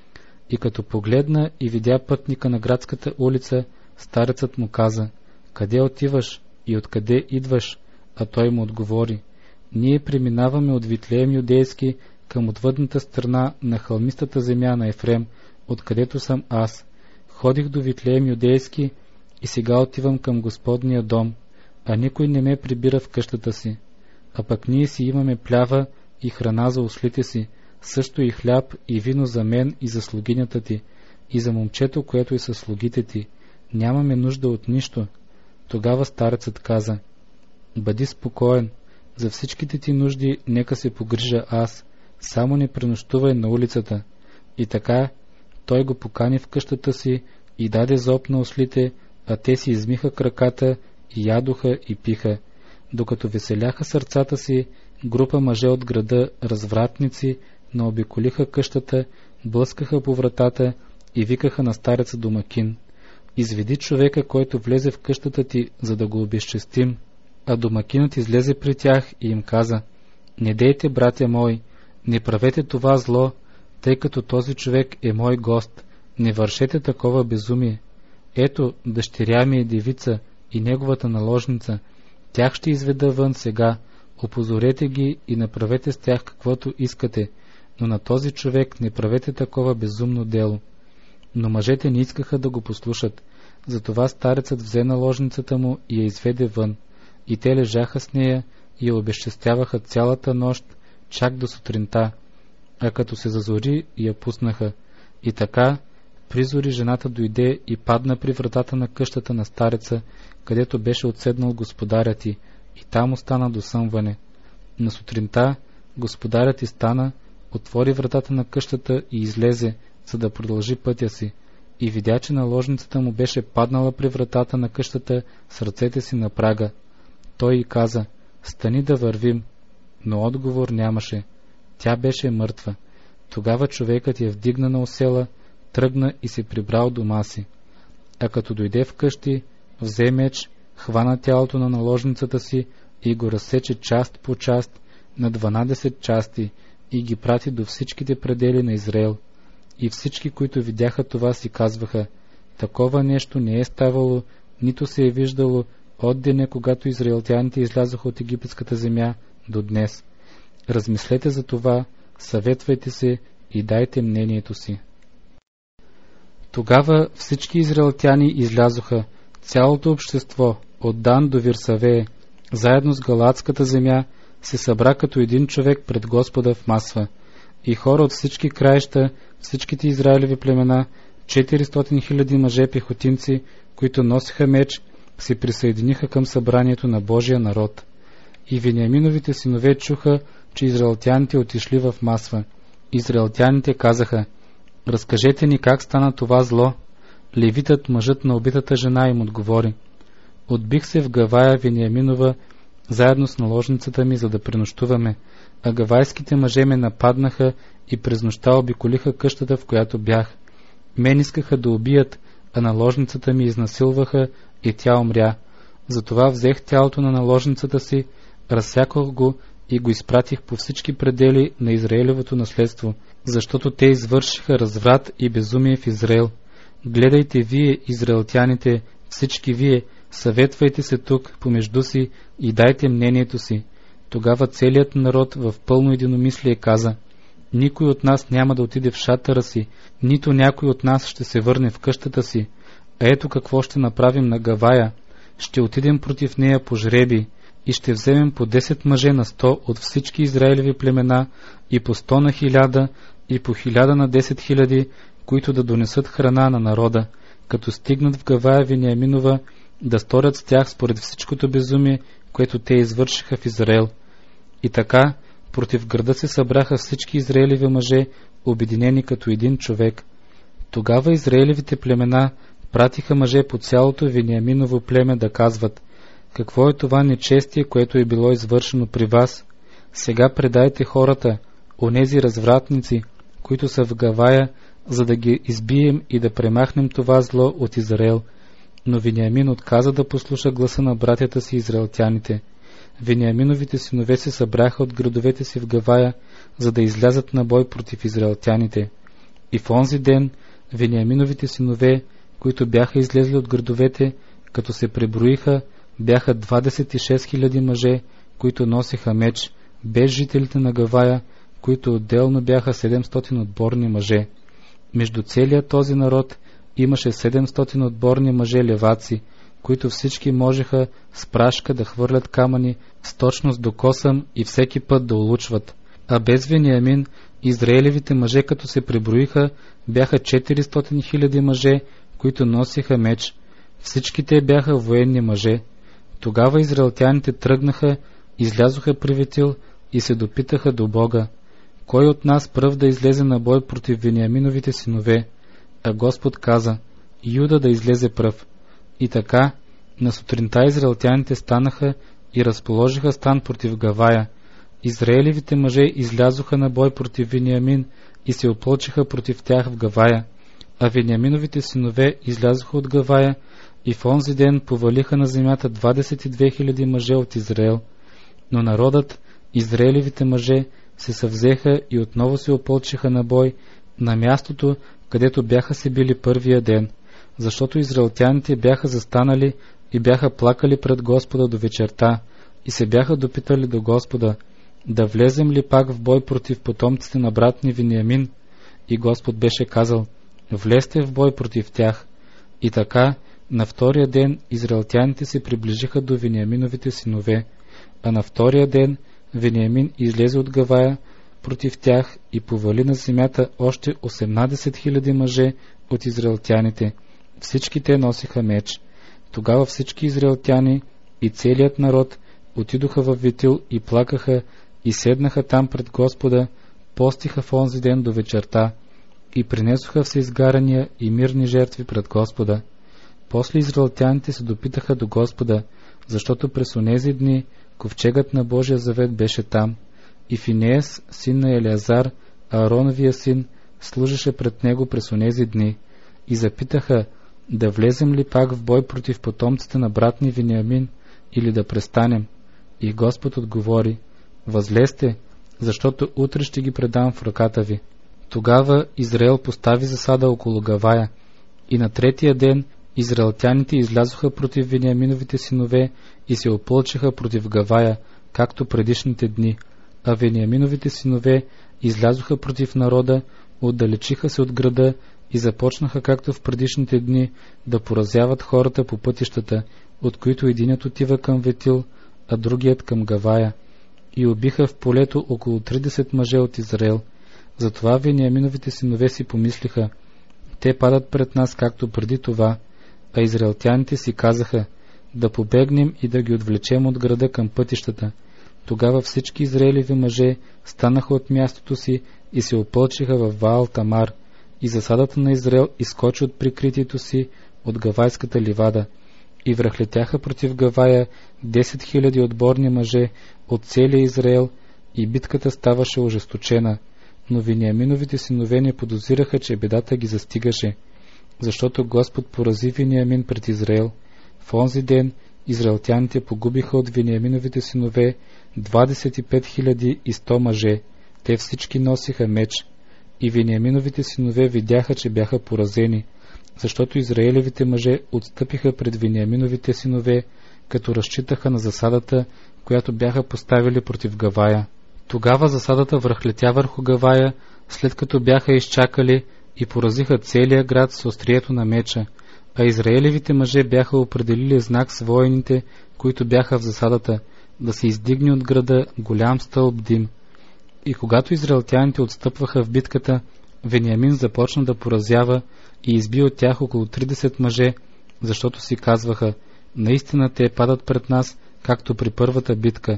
И като погледна и видя пътника на градската улица, старецът му каза: къде отиваш и откъде идваш? А той му отговори: ние преминаваме от Витлеем юдейски към отвъдната страна на хълмистата земя на Ефрем, откъдето съм аз. Ходих до Витлеем юдейски и сега отивам към Господния дом, а никой не ме прибира в къщата си. А пък ние си имаме плява и храна за ослите си, също и хляб и вино за мен и за слугинята ти, и за момчето, което е със слугите ти. Нямаме нужда от нищо. Тогава старецът каза: бъди спокоен, за всичките ти нужди нека се погрижа аз, само не пренощувай на улицата. И така той го покани в къщата си и даде зоб на ослите, а те си измиха краката и ядоха и пиха. Докато веселяха сърцата си, група мъже от града, развратници, наобиколиха къщата, блъскаха по вратата и викаха на стареца домакин: изведи човека, който влезе в къщата ти, за да го обезчестим. А домакинът излезе при тях и им каза: не дейте, братя мои, не правете това зло, тъй като този човек е мой гост, не вършете такова безумие. Ето, дъщеря ми е девица и неговата наложница, тях ще изведа вън сега, опозорете ги и направете с тях каквото искате, но на този човек не правете такова безумно дело. Но мъжете не искаха да го послушат, затова старецът взе наложницата му и я изведе вън, и те лежаха с нея и я обезчестяваха цялата нощ, чак до сутринта, а като се зазори, я пуснаха. И така, призори жената дойде и падна при вратата на къщата на стареца, където беше отседнал господарят й, и там остана до съмване. На сутринта господарят й стана, отвори вратата на къщата и излезе, за да продължи пътя си, и видя, че наложницата му беше паднала при вратата на къщата с ръцете си на прага. Той й каза: стани да вървим, но отговор нямаше. Тя беше мъртва. Тогава човекът я вдигна на осела, тръгна и се прибрал дома си. А като дойде вкъщи, взе меч, хвана тялото на наложницата си и го разсече част по част на 12 части и ги прати до всичките предели на Израел. И всички, които видяха това, си казваха: такова нещо не е ставало, нито се е виждало от деня, когато израелтяните излязоха от египетската земя до днес. Размислете за това, съветвайте се и дайте мнението си. Тогава всички израелтяни излязоха, цялото общество, от Дан до Вирсавее, заедно с галаадската земя, се събра като един човек пред Господа в Масва. И хора от всички краища, всичките израилеви племена, 400 000 мъже пехотинци, които носиха меч, се присъединиха към събранието на Божия народ. И Вениаминовите синове чуха, че израелтяните отишли в Масва. Израелтяните казаха: разкажете ни как стана това зло. Левитът, мъжът на убитата жена, им отговори: отбих се в Гавая Вениаминова, заедно с наложницата ми, за да пренощуваме, а гавайските мъже ме нападнаха и през нощта обиколиха къщата, в която бях. Мен искаха да убият, а наложницата ми изнасилваха и тя умря. Затова взех тялото на наложницата си, разсякох го и го изпратих по всички предели на Израелевото наследство, защото те извършиха разврат и безумие в Израел. Гледайте вие, израелтяните, всички вие, съветвайте се тук помежду си и дайте мнението си. Тогава целият народ в пълно единомислие каза: никой от нас няма да отиде в шатъра си, нито някой от нас ще се върне в къщата си. А ето какво ще направим на Гавая: ще отидем против нея по жреби и ще вземем по 10 мъже на 100 от всички израилеви племена и по 100 на 1000 и по 1000 на 10 000, които да донесат храна на народа, като стигнат в Гавая Вениаминова, да сторят с тях според всичкото безумие, което те извършиха в Израел. И така против града се събраха всички израелеви мъже, обединени като един човек. Тогава израелевите племена пратиха мъже по цялото Вениаминово племе да казват: какво е това нечестие, което е било извършено при вас? Сега предайте хората, онези развратници, които са в Гавая, за да ги избием и да премахнем това зло от Израел. Но Вениамин отказа да послуша гласа на братята си израелтяните. Вениаминовите синове се събраха от градовете си в Гавая, за да излязат на бой против израелтяните. И в онзи ден Вениаминовите синове, които бяха излезли от градовете, като се преброиха, бяха 26 000 мъже, които носеха меч, без жителите на Гавая, които отделно бяха 700 отборни мъже. Между целия този народ имаше 700 отборни мъже леваци, които всички можеха с прашка да хвърлят камъни с точност до косъм и всеки път да улучват. А без Вениамин, израелевите мъже, като се преброиха, бяха 400 000 мъже, които носиха меч. Всичките бяха военни мъже. Тогава израелтяните тръгнаха, излязоха при Ветил и се допитаха до Бога: кой от нас пръв да излезе на бой против Вениаминовите синове? А Господ каза: Юда да излезе пръв. И така, на сутринта израелтяните станаха и разположиха стан против Гавая. Израелевите мъже излязоха на бой против Вениамин и се опълчиха против тях в Гавая. А Вениаминовите синове излязоха от Гавая и в онзи ден повалиха на земята 22 000 мъже от Израел. Но народът, израелевите мъже, се съвзеха и отново се опълчиха на бой на мястото, където бяха се били първия ден, защото израелтяните бяха застанали и бяха плакали пред Господа до вечерта и се бяха допитали до Господа: да влезем ли пак в бой против потомците на брат ни Вениамин? И Господ беше казал: влезте в бой против тях. И така, на втория ден израелтяните се приближиха до Вениаминовите синове, а на втория ден Вениамин излезе от Гавая против тях и повали на земята още 18 000 мъже от израелтяните. Всички те носиха меч. Тогава всички израелтяни и целият народ отидоха в Ветил и плакаха и седнаха там пред Господа, постиха в онзи ден до вечерта и принесоха всеизгарания и мирни жертви пред Господа. После израелтяните се допитаха до Господа, защото през онези дни ковчегът на Божия завет беше там, и Финеес, син на Елеазар, Аароновия син, служеше пред него през онези дни, и запитаха: да влезем ли пак в бой против потомците на брат ни Вениамин, или да престанем? И Господ отговори: възлезте, защото утре ще ги предам в ръката ви. Тогава Израел постави засада около Гавая, и на третия ден израелтяните излязоха против Вениаминовите синове и се опълчиха против Гавая, както предишните дни. А Вениаминовите синове излязоха против народа, отдалечиха се от града и започнаха, както в предишните дни, да поразяват хората по пътищата, от които единят отива към Ветил, а другият към Гавая. И убиха в полето около 30 мъже от Израел. Затова Вениаминовите синове си помислиха: те падат пред нас, както преди това. А израелтяните си казаха: да побегнем и да ги отвлечем от града към пътищата. Тогава всички израелеви мъже станаха от мястото си и се опълчиха в Ваал Тамар, и засадата на Израел изскочи от прикритието си от Гавайската ливада, и връхлетяха против Гавая 10 000 отборни мъже от целия Израел, и битката ставаше ожесточена. Но Вениаминовите синове не подозираха, че бедата ги застигаше, защото Господ порази Вениамин пред Израел. В онзи ден израелтяните погубиха от Вениаминовите синове 25 100 мъже. Те всички носиха меч. И Вениаминовите синове видяха, че бяха поразени, защото израелевите мъже отстъпиха пред Вениаминовите синове, като разчитаха на засадата, която бяха поставили против Гавая. Тогава засадата връхлетя върху Гавая, след като бяха изчакали, и поразиха целия град с острието на меча, а израелевите мъже бяха определили знак с воините, които бяха в засадата, да се издигне от града голям стълб дим. И когато израелтяните отстъпваха в битката, Вениамин започна да поразява и изби от тях около 30 мъже, защото си казваха: наистина те падат пред нас, както при първата битка.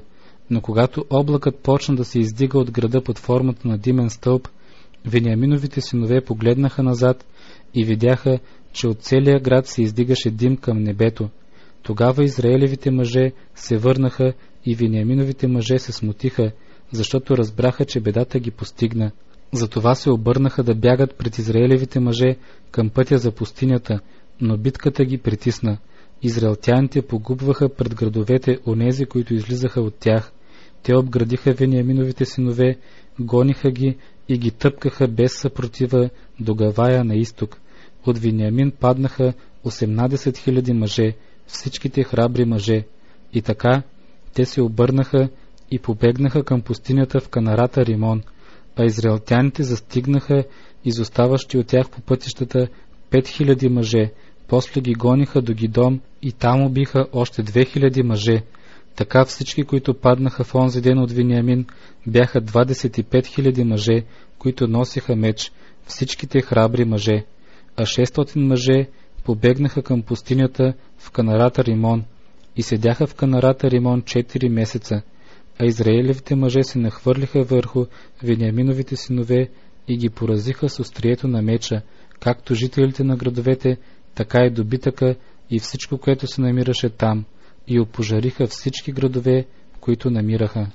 Но когато облакът почна да се издига от града под формата на димен стълб, Вениаминовите синове погледнаха назад и видяха, че от целия град се издигаше дим към небето. Тогава Израелевите мъже се върнаха и Вениаминовите мъже се смутиха, защото разбраха, че бедата ги постигна. Затова се обърнаха да бягат пред Израелевите мъже към пътя за пустинята, но битката ги притисна. Израелтяните погубваха пред градовете онези, които излизаха от тях. Те обградиха Вениаминовите синове, гониха ги и ги тъпкаха без съпротива до Гавая на изток. От Вениамин паднаха 18 000 мъже, всичките храбри мъже. И така те се обърнаха и побегнаха към пустинята в Канарата Римон, а израелтяните застигнаха изоставащи от тях по пътищата 5000 мъже, после ги гониха до Гидом и там убиха още 2000 мъже. Така всички, които паднаха в онзи ден от Вениамин, бяха 25 000 мъже, които носиха меч, всичките храбри мъже, а 600 мъже побегнаха към пустинята в Канарата Римон и седяха в Канарата Римон 4 месеца, а израелевите мъже се нахвърлиха върху Вениаминовите синове и ги поразиха с острието на меча, както жителите на градовете, така и добитъка и всичко, което се намираше там, и опожариха всички градове, които намираха.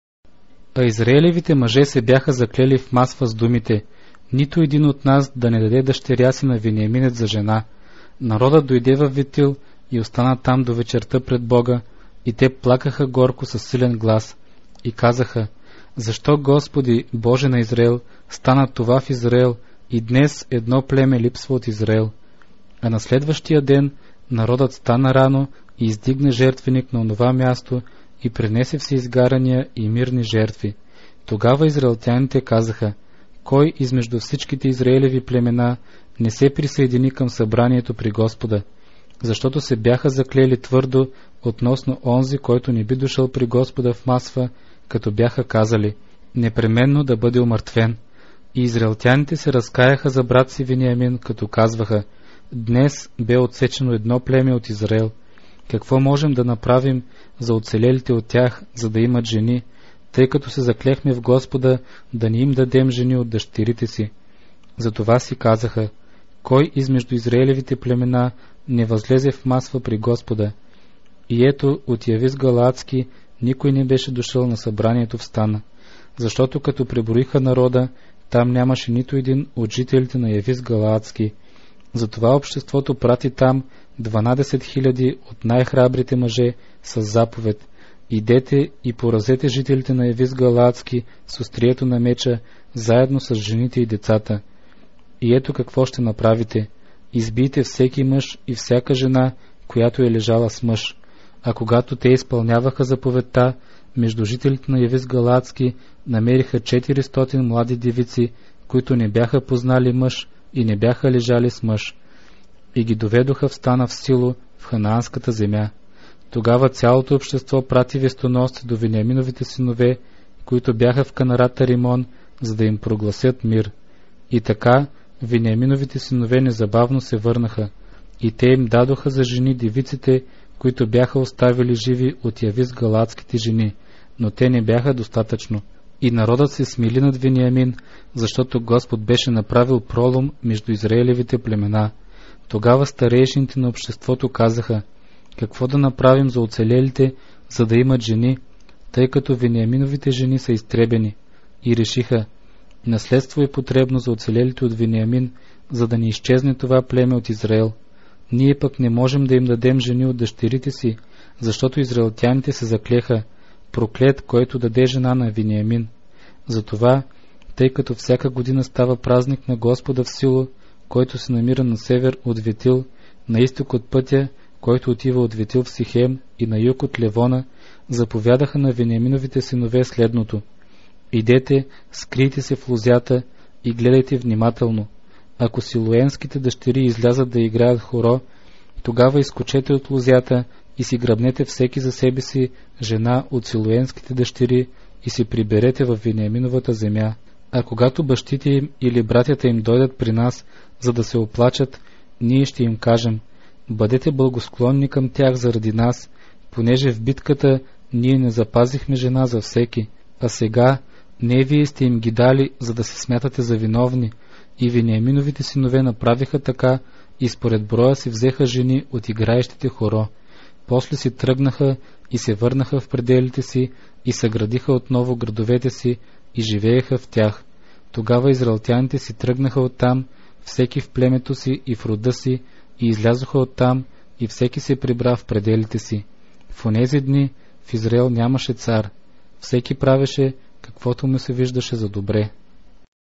А израелевите мъже се бяха заклели в Масва с думите: нито един от нас да не даде дъщеря си на Вениаминец за жена. Народът дойде във Витил и остана там до вечерта пред Бога, и те плакаха горко със силен глас и казаха: защо, Господи, Боже на Израел, стана това в Израел и днес едно племе липсва от Израел? А на следващия ден народът стана рано и издигна жертвеник на онова място и принесе всеизгарания и мирни жертви. Тогава израелтяните казаха: кой измежду всичките израелеви племена не се присъедини към събранието при Господа? Защото се бяха заклели твърдо относно онзи, който не би дошъл при Господа в Масва, като бяха казали: непременно да бъде умъртвен. И израелтяните се разкаяха за брат си Вениамин, като казваха: днес бе отсечено едно племе от Израел. Какво можем да направим за оцелелите от тях, за да имат жени, тъй като се заклехме в Господа да не им дадем жени от дъщерите си? Затова си казаха: кой измежду израелевите племена не възлезе в Масва при Господа? И ето, от Явис Галаадски никой не беше дошъл на събранието в стана, защото като преброиха народа, там нямаше нито един от жителите на Явис Галаадски. Затова обществото прати там 12 000 от най-храбрите мъже с заповед: идете и поразете жителите на Явис Галаадски с острието на меча, заедно с жените и децата. И ето какво ще направите: избийте всеки мъж и всяка жена, която е лежала с мъж. А когато те изпълняваха заповедта, между жителите на Явис Галаадски намериха 400 млади девици, които не бяха познали мъж и не бяха лежали с мъж, и ги доведоха в стана в Сило, в ханаанската земя. Тогава цялото общество прати вестоносци до Вениаминовите синове, които бяха в Канарата Римон, за да им прогласят мир. И така Вениаминовите синове незабавно се върнаха, и те им дадоха за жени девиците, които бяха оставили живи от Явис Галаадските жени, но те не бяха достатъчно. И народът се смили над Вениамин, защото Господ беше направил пролом между израелевите племена. Тогава старейшините на обществото казаха: какво да направим за оцелелите, за да имат жени, тъй като Вениаминовите жени са изтребени? И решиха: наследство е потребно за оцелелите от Вениамин, за да не изчезне това племе от Израел. Ние пък не можем да им дадем жени от дъщерите си, защото израелтяните се заклеха: проклет, който даде жена на Вениамин. Затова, тъй като всяка година става празник на Господа в Сило, който се намира на север от Витил, на изток от пътя, който отива от Витил в Сихем, и на юг от Левона, заповядаха на Вениаминовите синове следното: идете, скрийте се в лозята и гледайте внимателно. Ако силуенските дъщери излязат да играят хоро, тогава изкочете от лозята и си грабнете всеки за себе си жена от силуенските дъщери и си приберете в Вениаминовата земя. А когато бащите им или братята им дойдат при нас, за да се оплачат, ние ще им кажем: бъдете благосклонни към тях заради нас, понеже в битката ние не запазихме жена за всеки, а сега не вие сте им ги дали, за да се смятате за виновни, и Вениаминовите синове направиха така и според броя си взеха жени от играещите хоро. После си тръгнаха и се върнаха в пределите си и съградиха отново градовете си и живееха в тях. Тогава израелтяните си тръгнаха оттам, всеки в племето си и в рода си, и излязоха оттам, и всеки се прибра в пределите си. В онези дни в Израел нямаше цар, всеки правеше каквото му се виждаше за добре.